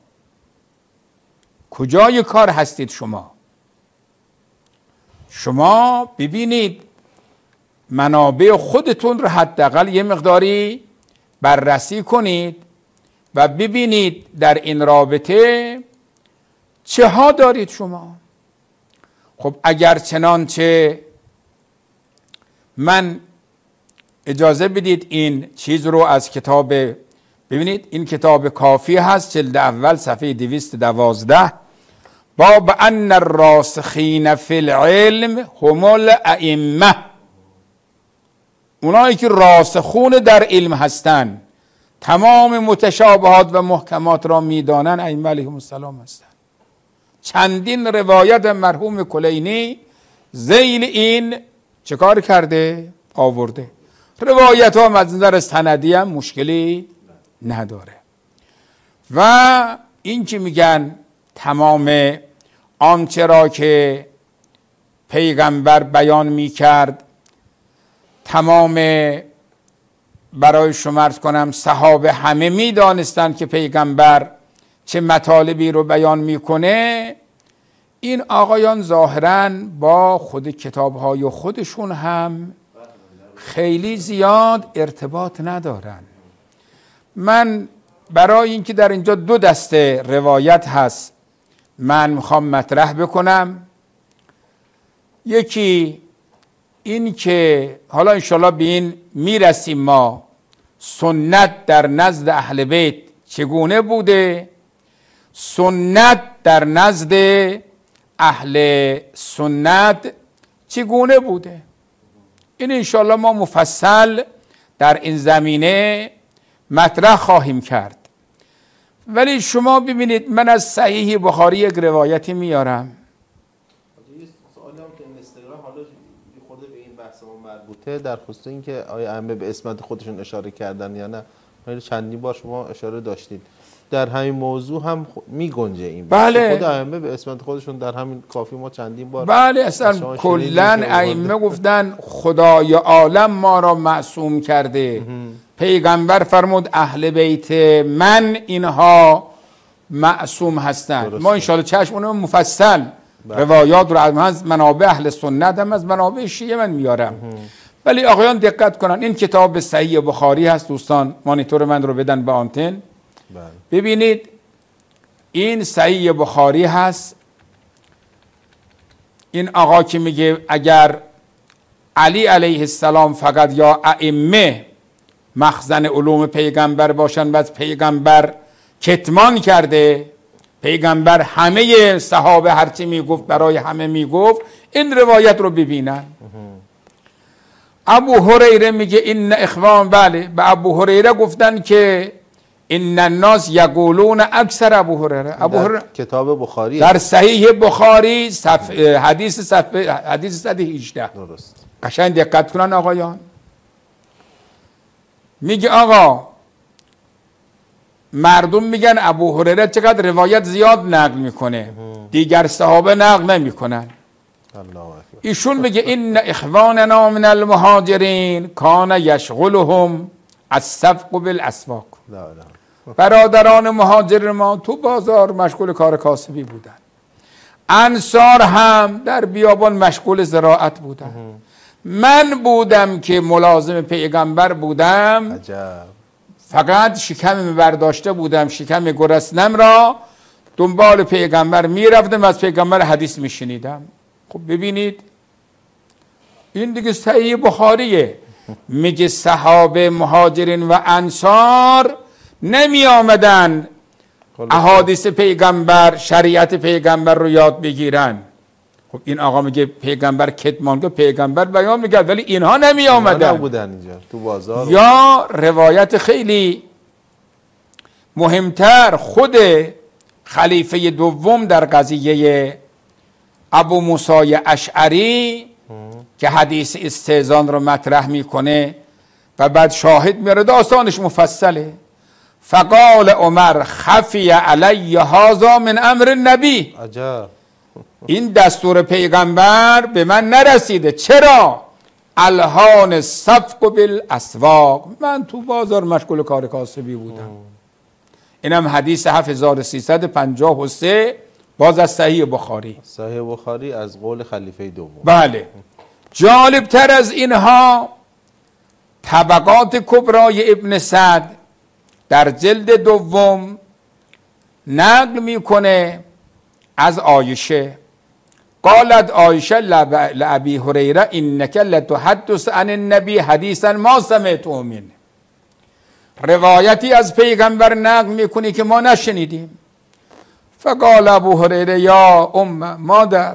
کجای کار هستید شما؟ شما ببینید منابع خودتون رو حداقل یه مقداری بررسی کنید و ببینید در این رابطه چه ها دارید شما. خب اگر چنانچه من اجازه بدید این چیز رو از کتاب، ببینید این کتاب کافی هست، جلد اول صفحه دویست و دوازده، باب ان الراسخین فی العلم هم الائمه، اونایی که راسخون در علم هستند، تمام متشابهات و محکمات را میدانن، ائمه علیهم السلام هستند. چندین روایت مرحوم کلینی ذیل این چه کار کرده؟ آورده. روایت ها از نظر سندی هم مشکلی نداره. و این که میگن تمام آنچه را که پیغمبر بیان میکرد، تمام برای شما عرض کنم صحابه همه میدانستند که پیغمبر چه مطالبی رو بیان میکنه، این آقایان ظاهراً با خود کتابهای خودشون هم خیلی زیاد ارتباط ندارن. من برای اینکه در اینجا دو دسته روایت هست من میخوام مطرح بکنم. یکی این که حالا انشالله به این میرسیم ما سنت در نزد اهل بیت چگونه بوده، سنت در نزد اهل سنت چگونه بوده. این انشالله ما مفصل در این زمینه مطرح خواهیم کرد. ولی شما ببینید من از صحیح بخاری یک روایتی میارم. سوالی هم که این استقرار حالا خود به این بحث ما مربوطه، در خصوص این که آیا ائمه به اسمت خودشون اشاره کردن یا نه. من چندین بار شما اشاره داشتید در همین موضوع هم می گنجه این بله. خود ائمه به اسمت خودشون در همین کافی ما چندین بار بله اصلا کلن ائمه گفتن خدای عالم ما را معصوم کرده. پیغمبر فرمود اهل بیت من اینها معصوم هستند. ما انشاءالله چشم اونم مفصل بله. روایات رو از منابع اهل سنت هم از منابع شیعه من میارم. ولی آقایان دقت کنن، این کتاب صحیح بخاری هست. دوستان مانیتور من رو بدن به آنتن بله. ببینید این صحیح بخاری هست. این آقا که میگه اگر علی علیه السلام فقط یا ائمه مخزن علوم پیغمبر باشن، بعد پیغمبر کتمان کرده، پیغمبر همه صحابه هرچی میگفت برای همه میگفت، این روایت رو ببینن. ابو هریره میگه این اخوان، بله به ابو هریره گفتن که ان الناس یقولون اکثر ابو هریره. ابو هریره کتاب بخاری در صحیح بخاری صفحه حدیث صفحه حدیث صد و هجده. درست. قشنگ دقت کنن آقایان. میگه آقا مردم میگن ابو هریره چقدر روایت زیاد نقل میکنه، دیگر صحابه نقل نمیکنن. ایشون میگه این اخواننا من المهاجرین کان یشغلهم السبق بالاسواق. برادران مهاجر ما تو بازار مشغول کار کاسبی بودن، انصار هم در بیابان مشغول زراعت بودن. من بودم که ملازم پیغمبر بودم، عجب. فقط شکم برداشته بودم، شکم گرسنم را دنبال پیغمبر میرفتم، از پیغمبر حدیث میشنیدم. خب ببینید این دیگه صحیح بخاریه. میگه صحابه مهاجرین و انصار نمی آمدن احادیث پیغمبر، شریعت پیغمبر رو یاد بگیرن. خب این آقا میگه پیغمبر کتمان که پیغمبر بیان میگه، ولی اینها نمی آمدن بودن اینجا تو بازار. یا روایت خیلی مهمتر، خود خلیفه دوم در قضیه ابو موسی اشعری که حدیث استئذان رو مطرح میکنه و بعد شاهد میاره، داستانش مفصله. فقال عمر خفی علی هذا من امر النبی. عجب. این دستور پیغمبر به من نرسیده. چرا؟ الهان صفق بالاسواق، من تو بازار مشغول کار کاسبی بودم. اینم حدیث هفت هزار و سیصد و پنجاه و سه باز از صحیح بخاری. صحیح بخاری از قول خلیفه دوم. بله. جالب تر از اینها طبقات کبرای ابن سعد در جلد دوم نقل میکنه از عایشه، قالت عایشه لابی هریره انک لتحدث عن النبی حدیثا ما سمعته منه. روایتی از پیغمبر نقل میکنی که ما نشنیدیم. فقال ابو هریره یا ام مادر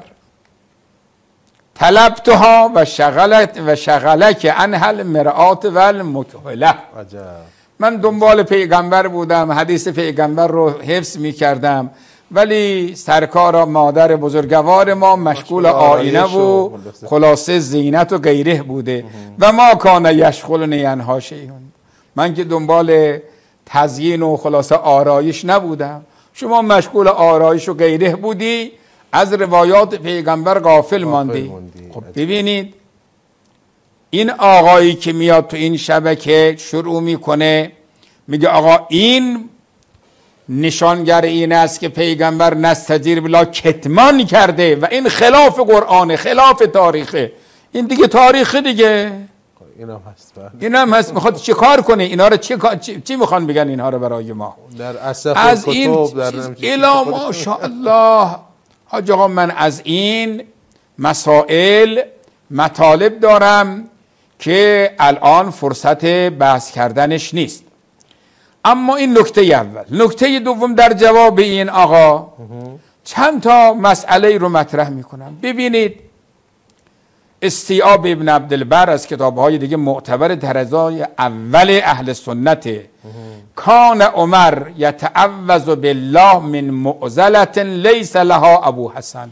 طلبتها و شغلت و شغلک عنها المرآت و المکحله. من دنبال پیغمبر بودم، حدیث پیغمبر رو حفظ میکردم، ولی سرکار مادر بزرگوار ما مشغول آینه و خلاصه زینت و غیره بوده و ما کان یشغلنی عنها شیء. من که دنبال تزیین و خلاصه آرایش نبودم، شما مشغول آرایش و غیره بودی، از روایات پیغمبر غافل ماندی. خب ببینید این آقایی که میاد تو این شبکه شروع میکنه میگه آقا این نشانگر این است که پیغمبر نستجیر بلا کتمان کرده و این خلاف قرآن، خلاف تاریخه. این دیگه تاریخ دیگه، این هم هست. این هم هست. میخواد چی کار کنه اینا رو؟ چی, چی, چی میخوان بگن اینها رو برای ما؟ در اصف از این الا ماشاءالله حاج آقا، من از این مسائل مطالب دارم که الان فرصت بحث کردنش نیست. اما این نکته اول. نکته دوم در جواب این آقا چند تا مسئله رو مطرح میکنم. ببینید استیعاب ابن عبدالبر از کتابهای دیگه معتبر درجای اول اهل سنت، کان عمر یتعوذ بالله من معضلة لیس لها ابو حسن.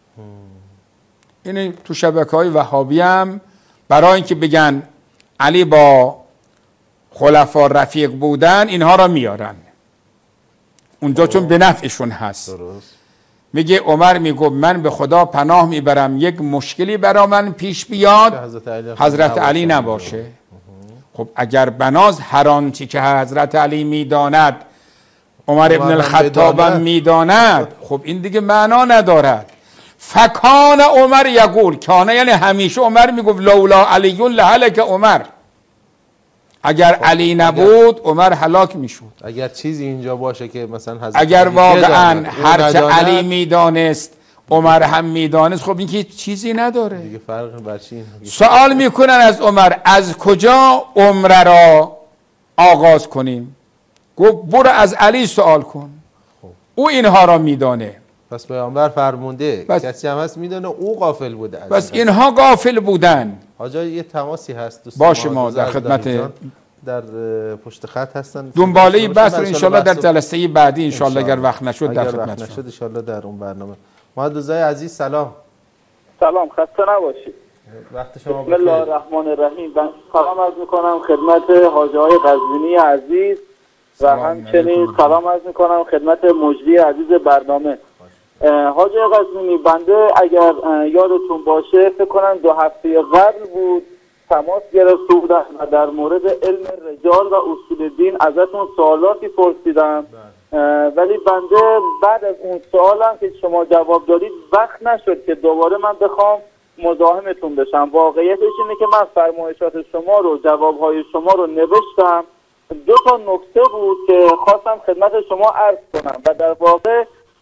این تو شبکه‌های وهابی هم برای اینکه بگن علی با خلفا رفیق بودن اینها را میارن اونجا چون به نفعشون هست. درست. میگه عمر میگه من به خدا پناه میبرم یک مشکلی برا من پیش بیاد حضرت علی, حضرت علی نباشه. خب اگر بناز هر آنچه که حضرت علی میداند عمر ابن الخطاب میداند، خب این دیگه معنا ندارد. فکان عمر یقول، کانه یعنی همیشه عمر میگفت لولا علی لهلک عمر، اگر علی نبود عمر هلاک میشد. اگر چیزی اینجا باشه که مثلا حضرت اگر واقعا هرچه علی میدانست عمر هم میدانست، خب این که چیزی نداره دیگه. فرق بر چی؟ سوال میکنن از عمر از کجا عمره را آغاز کنیم؟ گفت برو از علی سوال کن. خب. او اینها را میدانه. پس پیامبر فرمونده بس کسی هم هست میدونه او غافل بوده. بس اینها غافل بودن. حاجا یه تماسی هست دوست باشه ما در خدمت در پشت خط هستن. دنباله بحث رو انشالله در جلسه بعدی انشالله اگر وقت نشد در خدمت وقت نشد انشالله در اون برنامه. محمد رضای عزیز سلام. سلام، خسته نباشید. وقت شما بسم الله الرحمن الرحیم. من سلام عرض میکنم خدمت حاجی های قزوینی عزیز و همچنین سلام عرض میکنم خدمت مجری عزیز برنامه. حاجی قزوینی، بنده اگر یادتون باشه فکر کنم دو هفته قبل بود تماس گرفته بودم و در مورد علم رجال و اصول دین ازتون سوالاتی پرسیدم، ولی بنده بعد از اون سوالم که شما جواب دادید وقت نشد که دوباره من بخوام مزاحمتون بشم. واقعیتش اینه که من فرمایشات شما رو، جوابهای شما رو نوشتم. دو تا نکته بود که خواستم خدمت شما عرض کنم و در واقع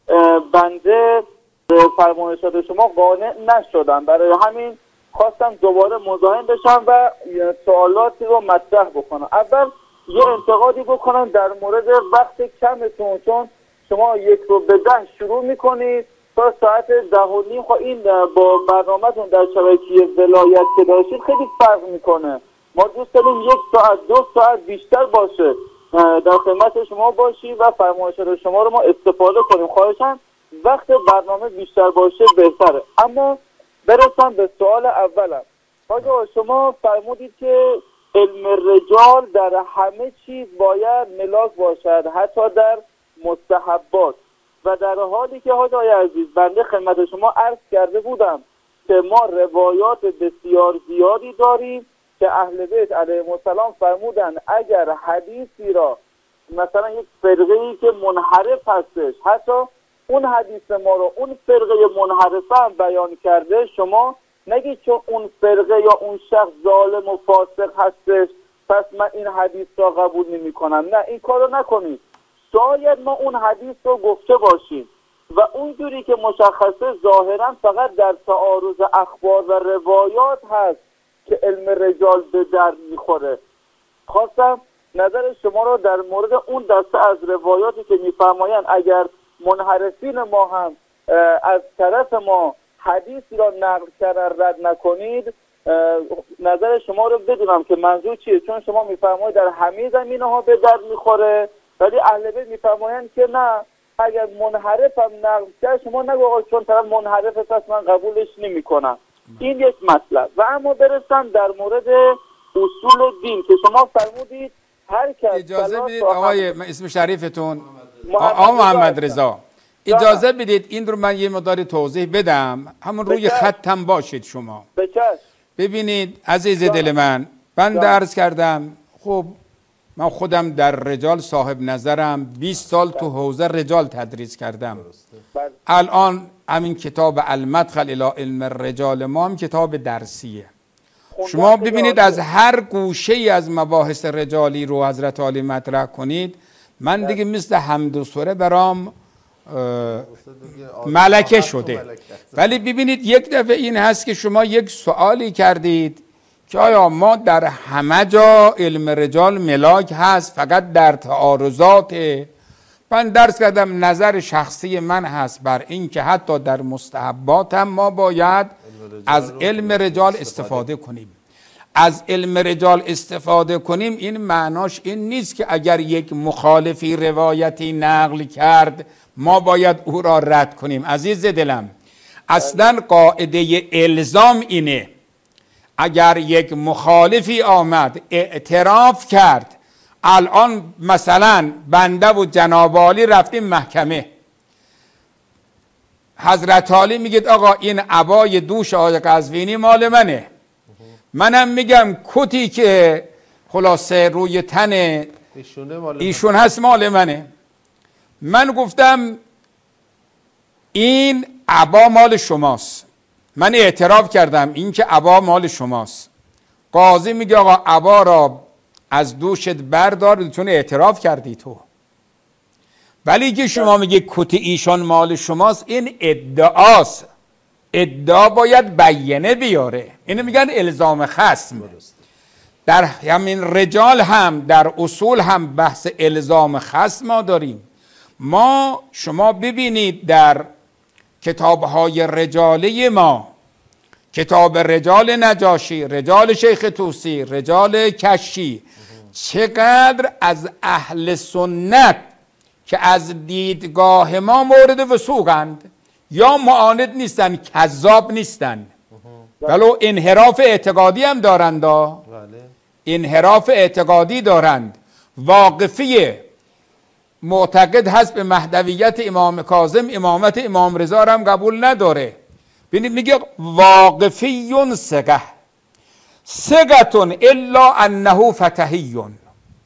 بنده فرمایشات شما قانع نشدم، برای همین خواستم دوباره مزاحم بشم و سوالاتی رو مطرح بکنم. اول یه انتقادی بکنم در مورد وقت کمتون، چون شما یک رو به ده شروع میکنید تا ساعت ده و نیم. خب این با برنامه‌تون در شبکه ولایت که داشتید خیلی فرق میکنه. ما دوست داریم یک ساعت دو ساعت بیشتر باشه در خدمت شما باشیم و فرمایشات شما رو ما استفاده کنیم. خواهشاً وقت برنامه بیشتر باشه بهتره. اما برسم به سوال اولم. آقا شما فرمودید که علم رجال در همه چیز باید ملاک باشد، حتی در مستحبات، و در حالی که حاجی عزیز بنده خدمت شما عرض کرده بودم که ما روایات بسیار زیادی داریم که اهل بیت علیهم السلام فرمودن اگر حدیثی را مثلا یک فرقه ای که منحرف هستش، حتی اون حدیث ما رو اون فرقه منحرفه هم بیان کرده، شما نگید چون اون فرقه یا اون شخص ظالم و فاسق هستش پس من این حدیث را قبول نمی کنم. نه، این کار رو نکنید. شاید ما اون حدیث رو گفته باشیم و اونجوری که مشخصه ظاهرا فقط در تعارض اخبار و روایات هست که علم رجال به درد میخوره. خواستم نظر شما رو در مورد اون دسته از روایاتی که میفرمایند اگر منحرفین ما هم از طرف ما حدیثی را نقل کردن رد نکنید، نظر شما رو بدونم که منظور چیه. چون شما میفرمایید در همه زمینه ها به درد میخوره، ولی اهل بیت میفرمایند که نه، اگر منحرف هم نقل کرد شما نگو آقا چون طرف منحرف است من قبولش نمیکنم. این یک مطلب. و اما برسم در مورد اصول دین که شما فرمودید هر کس اجازه بدید آقای اسم شریفتون آقا محمد رضا، اجازه بدید این رو من یه مقدار توضیح بدم، همون روی خطم باشید شما. بچش. ببینید عزیز دل من، من درس کردم، خب من خودم در رجال صاحب نظرم، بیست سال تو حوزه رجال تدریس کردم. الان همین کتاب المدخل الی علم الرجال ما هم کتاب درسیه. شما ببینید از هر گوشه ای از مباحث رجالی رو حضرت علی مطرح کنید، من دیگه مثل حمد و سوره برام ملکه شده. ولی ببینید یک دفعه این هست که شما یک سوالی کردید که آیا ما در همه جا علم رجال ملاک هست، فقط در تعارضات؟ من درس کردم نظر شخصی من هست بر این که حتی در مستحبات هم ما باید از علم رجال استفاده کنیم. از علم رجال استفاده کنیم این معناش این نیست که اگر یک مخالفی روایتی نقل کرد ما باید او را رد کنیم. عزیز دلم، اصلا قاعده الزام اینه اگر یک مخالفی آمد اعتراف کرد، الان مثلا بنده و جناب عالی رفتیم محکمه، حضرت عالی میگید آقا این عبای دوش آقای قزوینی مال منه، منم میگم کتی که خلاصه روی تن ایشون هست مال منه. من گفتم این عبا مال شماست، من اعتراف کردم این که عبا مال شماست. قاضی میگه آقا عبا را از دوشت بردار چون اعتراف کردی تو. ولی که شما میگه کت ایشان مال شماست، این ادعاست. ادعا باید بیانه بیاره. اینو میگن الزام خصم. در همین رجال هم در اصول هم بحث الزام خصم ما داریم. ما شما ببینید در کتابهای رجاله ما، کتاب رجال نجاشی، رجال شیخ طوسی، رجال کشی، چقدر از اهل سنت که از دیدگاه ما مورد وثوقند، یا معاند نیستن، کذاب نیستن، ولو انحراف اعتقادی هم دارند، انحراف اعتقادی دارند. واقفی معتقد هست به مهدویت امام کاظم، امامت امام رضا هم قبول نداره. ببینید میگه واقفیون ثقه ثقتون الا انه فتحیون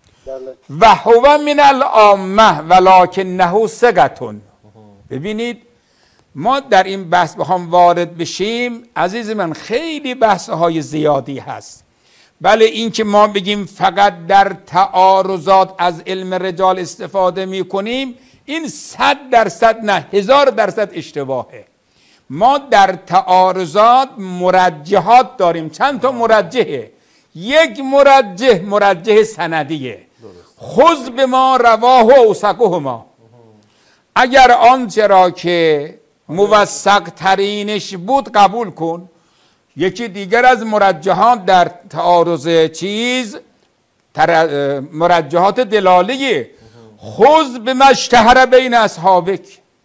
و هو من العامه ولکنه ثقتون. ببینید ما در این بحث بخوام وارد بشیم عزیز من خیلی بحث های زیادی هست. بله این که ما بگیم فقط در تعارضات از علم رجال استفاده می کنیم، این صد درصد نه هزار درصد اشتباهه. ما در تعارضات مرجحات داریم. چند تا مرجحه؟ یک مرجح مرجح سندیه، خذ به ما رواه و اوثقه ما. اگر آنچه را که موثق ترینش بود قبول کن. یکی دیگر از مرجحات در تعارض چیز مرجحات دلالیه، خذ به مشتهر بین اصحابک،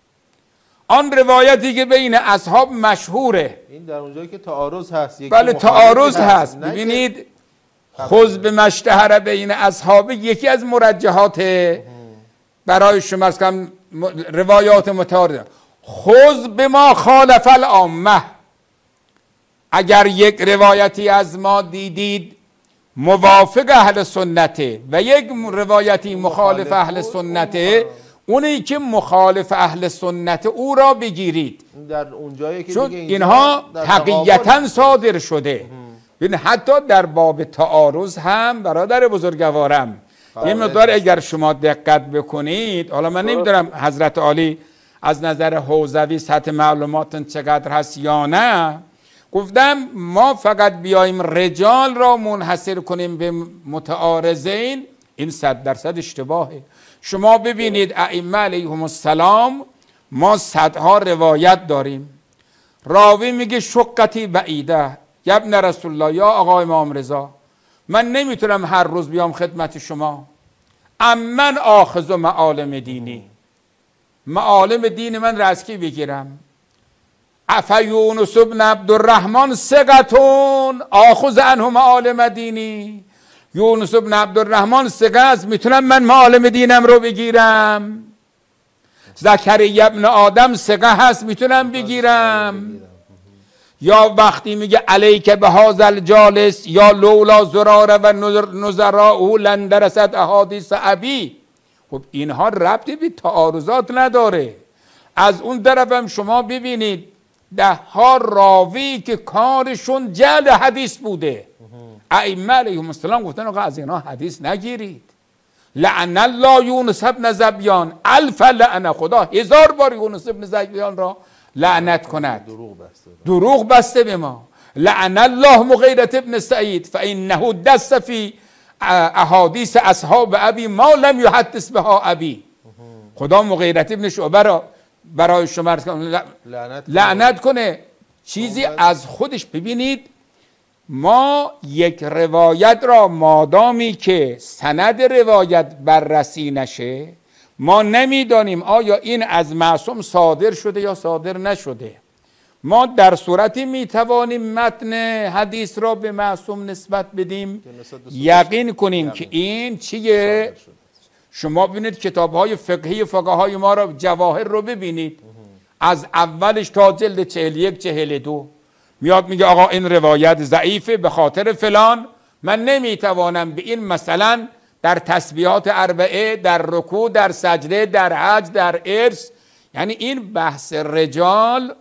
آن روایتی که بین اصحاب مشهوره. این در اونجایی که تعارض هست. بله تعارض هست. ببینید خذ به مشتهر بین اصحابک یکی از مرجحات برای شما است که روایات متعارض. خذ به ما خالف العامه، اگر یک روایتی از ما دیدید موافق اهل سنته و یک روایتی مخالف اهل سنته، اونی که مخالف اهل سنت او را بگیرید، در اون جایی که چون اینها تقییتا صادر شده. ببین حتی در باب تعارض هم برادر بزرگوارم یه مقدار اگر شما دقت بکنید، حالا من نمیدونم حضرت عالی از نظر حوزوی سطح معلوماتن چقدر هست یا نه، گفتم ما فقط بیایم رجال را منحصر کنیم به متعارضین، این صد درصد اشتباهه. شما ببینید ائمه علیهم السلام ما صدها روایت داریم، راوی میگه شقتی بعیده یا ابن رسول الله، یا آقای امام رضا من نمیتونم هر روز بیام خدمت شما، امن آخذ و معالم دینی، معالم دین من را از کی بگیرم؟ افیونس ابن عبدالرحمن ثقتون آخذ عنه معالم دینی، یونس ابن عبدالرحمن ثقه است، میتونم من معالم دینم رو بگیرم. زکریا ابن آدم ثقه هست، میتونم بگیرم. یا وقتی میگه علیک به هذا الجالس یا لولا زراره و نظراء لن درست احادیث ابی، خب اینها ربطی به تعارضات نداره. از اون طرف هم شما ببینید ده ها راوی که کارشون جعل حدیث بوده، ائمه علیهم السلام گفتن آقا از اینا حدیث نگیرید. لعن الله یونس ابن زبیان، الف لعنه، خدا هزار بار یونس ابن زبیان را لعنت کند، دروغ بسته دروغ بسته به ما. لعن الله مغیرة ابن سعید فانه دس فی احادیث اصحاب ابی ما لم یحدث بها ابی، خدا مغیرة ابن شعبه را برای شما لعنت, لعنت کنه، چیزی از خودش. ببینید ما یک روایت را مادامی که سند روایت بررسی نشه، ما نمیدانیم آیا این از معصوم صادر شده یا صادر نشده. ما در صورتی میتوانیم متن حدیث را به معصوم نسبت بدیم، یقین کنیم که این چیه. شما ببینید کتاب های فقهی فقهای ما را، جواهر رو ببینید، از اولش تا جلد چهل یک چهل دو میاد میگه آقا این روایت ضعیفه به خاطر فلان، من نمیتوانم به این مثلا در تسبیحات اربعه، در رکوع، در سجده، در حج، در ارث. یعنی این بحث رجال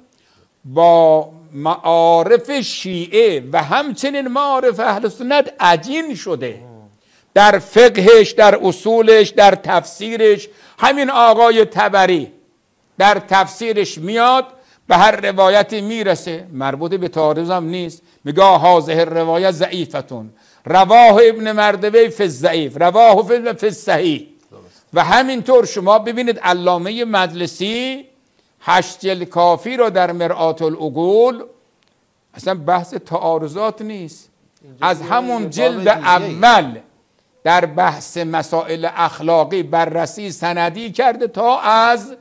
با معارف شیعه و همچنین معارف اهل سنت عجین شده، در فقهش، در اصولش، در تفسیرش. همین آقای طبری در تفسیرش میاد به هر روایتی میرسه، مربوط به تعارض هم نیست، میگه هذه روایت ضعیفتون، رواه ابن مردوی فی الضعیف، رواه فی الصحیح. و همینطور شما ببینید علامه مجلسی هشت جلد کافی رو در مرآت العقول، اصلا بحث تعارضات نیست، از همون جلد اول در بحث مسائل اخلاقی بررسی سندی کرده تا از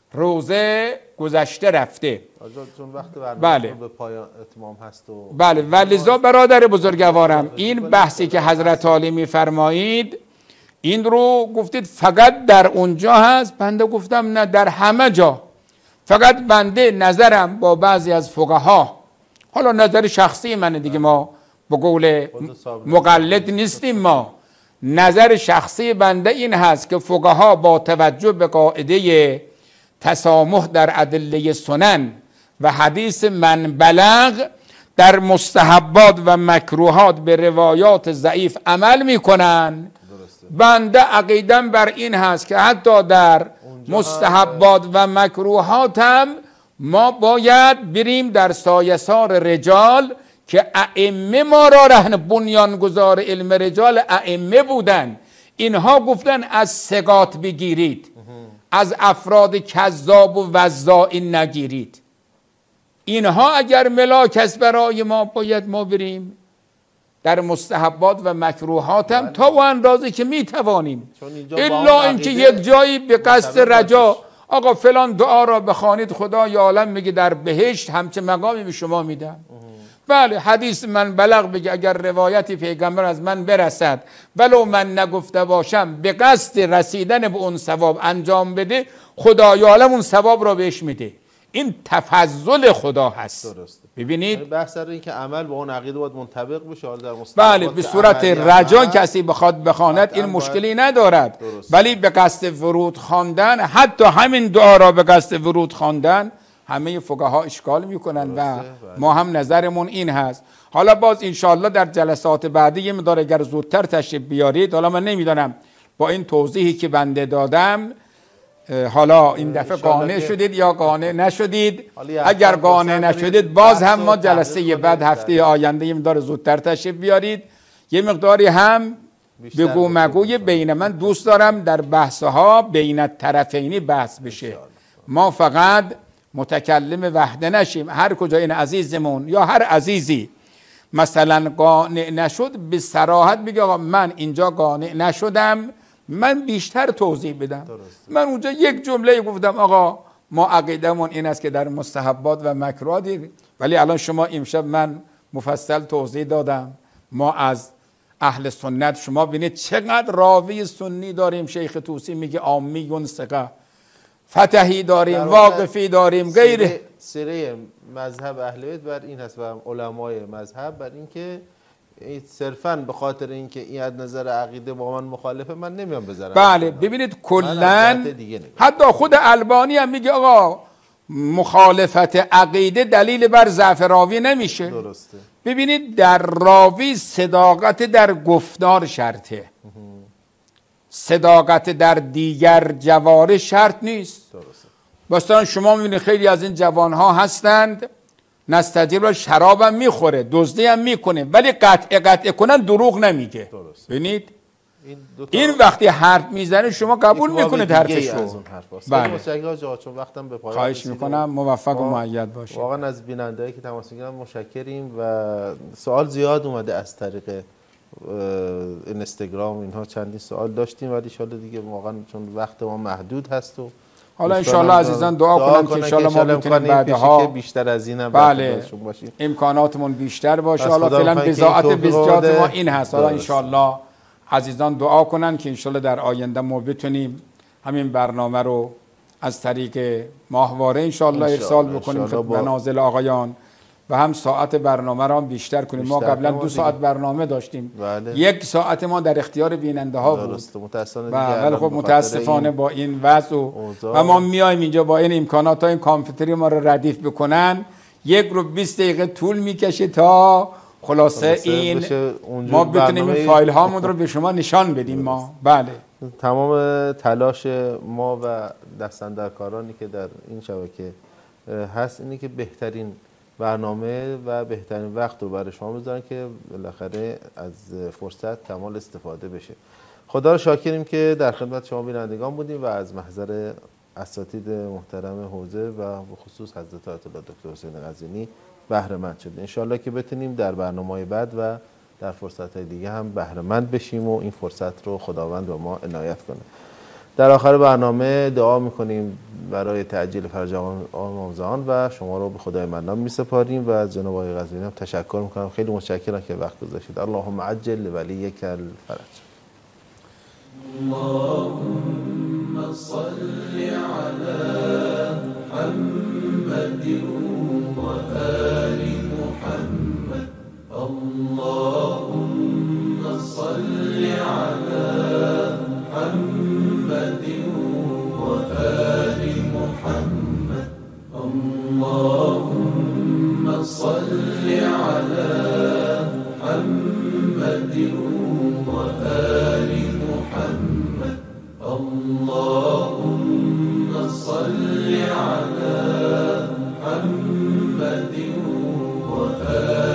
روزه گذشته رفته. چون وقت برنامه بله. به پایان اتمام هست و بله. ولذا برادر بزرگوارم این بحثی که حضرت عالی میفرمایید این رو گفتید فقط در اونجا هست، بنده گفتم نه، در همه جا. فقط بنده نظرم با بعضی از فقها، حالا نظر شخصی منه دیگه، ما به قول مقلد نیستیم، ما نظر شخصی بنده این هست که فقها با توجه به قاعده تسامح در ادله سنن و حدیث من بلغ در مستحبات و مکروهات به روایات ضعیف عمل میکنن. بنده عقیدم بر این هست که حتی در مستحبات و مکروهات هم ما باید بریم در سایسار رجال که ائمه ما را رهن بنیانگذار علم رجال ائمه بودن. اینها گفتن از ثقات بگیرید، از افراد کذاب و وضاع نگیرید. اینها اگر ملاک است برای ما، باید ما بریم در مستحبات و مکروهات هم تا و اندازه که میتوانیم، الا اینکه یک جایی به قصد رجا آقا فلان دعا را بخوانید خدای عالم میگه در بهشت همچه مقامی به شما میدم. بله حدیث من بلغ بگه اگر روایتی پیغمبر از من برسد ولو من نگفته باشم به قصد رسیدن به اون ثواب انجام بده، خدای عالم اون ثواب را بهش میده. این تفضل خدا هست. درسته. ببینید بحث سر این که عمل با اون عقیده باید منطبق بشه. حالا در مستلزمات بله به صورت رجا کسی بخواد بخواند این مشکلی ندارد. درست. ولی به قصد ورود خواندن، حتی همین دعا را به قصد ورود خواندن همه فقها اشکال میکنن و ما هم نظرمون این هست. حالا باز انشاءالله در جلسات بعدی یه مقدار اگر زودتر تشریف بیارید، حالا من نمیدونم با این توضیحی که بنده دادم حالا این دفعه قانع شدید یا قانع نشدید. اگر قانع نشدید باز هم ما جلسه بعد هفته آینده یه مقدار زودتر تشریف بیارید، یه مقداری هم بگو مگوی بین من دوست دارم در بحثها بین الطرفینی بحث بشه، ما فقط متکلم وحده نشیم. هر کجا این عزیزمون یا هر عزیزی مثلا قانع نشد به صراحت بگه آقا من اینجا قانع نشدم، من بیشتر توضیح بدم. درست. من اونجا یک جمله گفتم آقا ما عقیدمون این است که در مستحبات و مکروه دید، ولی الان شما امشب من مفصل توضیح دادم. ما از اهل سنت شما ببینید چقدر راوی سنی داریم. شیخ طوسی میگه عامی ثقه، فتحی داریم، واقفی داریم، غیره. سیره مذهب اهل بیت بر این هست و علمای مذهب بر این که صرفاً به خاطر اینکه این از نظر عقیده با من مخالفه من نمیام بذارم. بله ببینید کلا حتی خود البانی هم میگه آقا مخالفت عقیده دلیل بر ضعف راوی نمیشه. درسته. ببینید در راوی صداقت در گفتار شرطه، صداقت در دیگر جواره شرط نیست. درسته. مثلا شما میبینید خیلی از این جوانها هستند نستجیب را شراب هم میخوره، دزدی هم میکنه، ولی قطع قطع کنن دروغ نمیگه. ببینید این, این وقتی حرف میزنه شما قبول میکنید حرفشو. بله. چون وقتم به پایان خواهش میکنم موفق و مؤید باشید. واقعا از بینندهایی که تماس میگیرن متشکریم و سوال زیاد اومده از طریق اینستاگرام اینها، چندین سوال داشتیم ولی ان شاءالله دیگه واقعا چون وقت ما محدود هست و حالا انشالله عزیزان دعا, دعا کنن که انشالله ما بتونیم بعدها بیشتر از این هم بله امکاناتمون بیشتر باشه. حالا فعلا بضاعت بسجات ما این هست. حالا انشالله عزیزان دعا کنن که انشالله در آینده ما بتونیم همین برنامه رو از طریق ماهواره انشالله ارسال بکنیم خدمت منازل آقایان و هم ساعت برنامه را هم بیشتر کنیم. بیشتر ما قبلا دو ساعت برنامه داشتیم. بله. یک ساعت ما در اختیار بیننده ها بود. ولی خب متاسفانه با این وضع و, و ما میایم اینجا با این امکانات ها این کامپیوتری ما رو ردیف بکنن یک رو بیست دقیقه طول میکشه تا خلاصه, خلاصه این ما بتونیم این فایل هامون رو به شما نشان بدیم. ما بله تمام تلاش ما و دستاندرکارانی که در این شبکه هست اینه که بهترین برنامه و بهترین وقت رو برای شما بذارن که بالاخره از فرصت کمال استفاده بشه. خدا رو شاکریم که در خدمت شما بینندگان بودیم و از محضر اساتید محترم حوزه و بخصوص حضرت آیت الله دکتر حسین قزوینی بهره مند شدیم. ان شاءالله که بتونیم در برنامه‌های بعد و در فرصت‌های دیگه هم بهره مند بشیم و این فرصت رو خداوند به ما عنایت کنه. در آخر برنامه دعا میکنیم برای تعجیل فرج آموزان و شما رو به خدای منان میسپاریم و از جناب آقای قزوینی هم تشکر میکنم. خیلی متشکرم که وقت گذاشتید. اللهم عجل ولیک الفرج. اللهم صل علی محمد و آل محمد. اللهم صل علی محمد وآل محمد. اللهم صل على محمد وآل محمد. اللهم صل على محمد وآل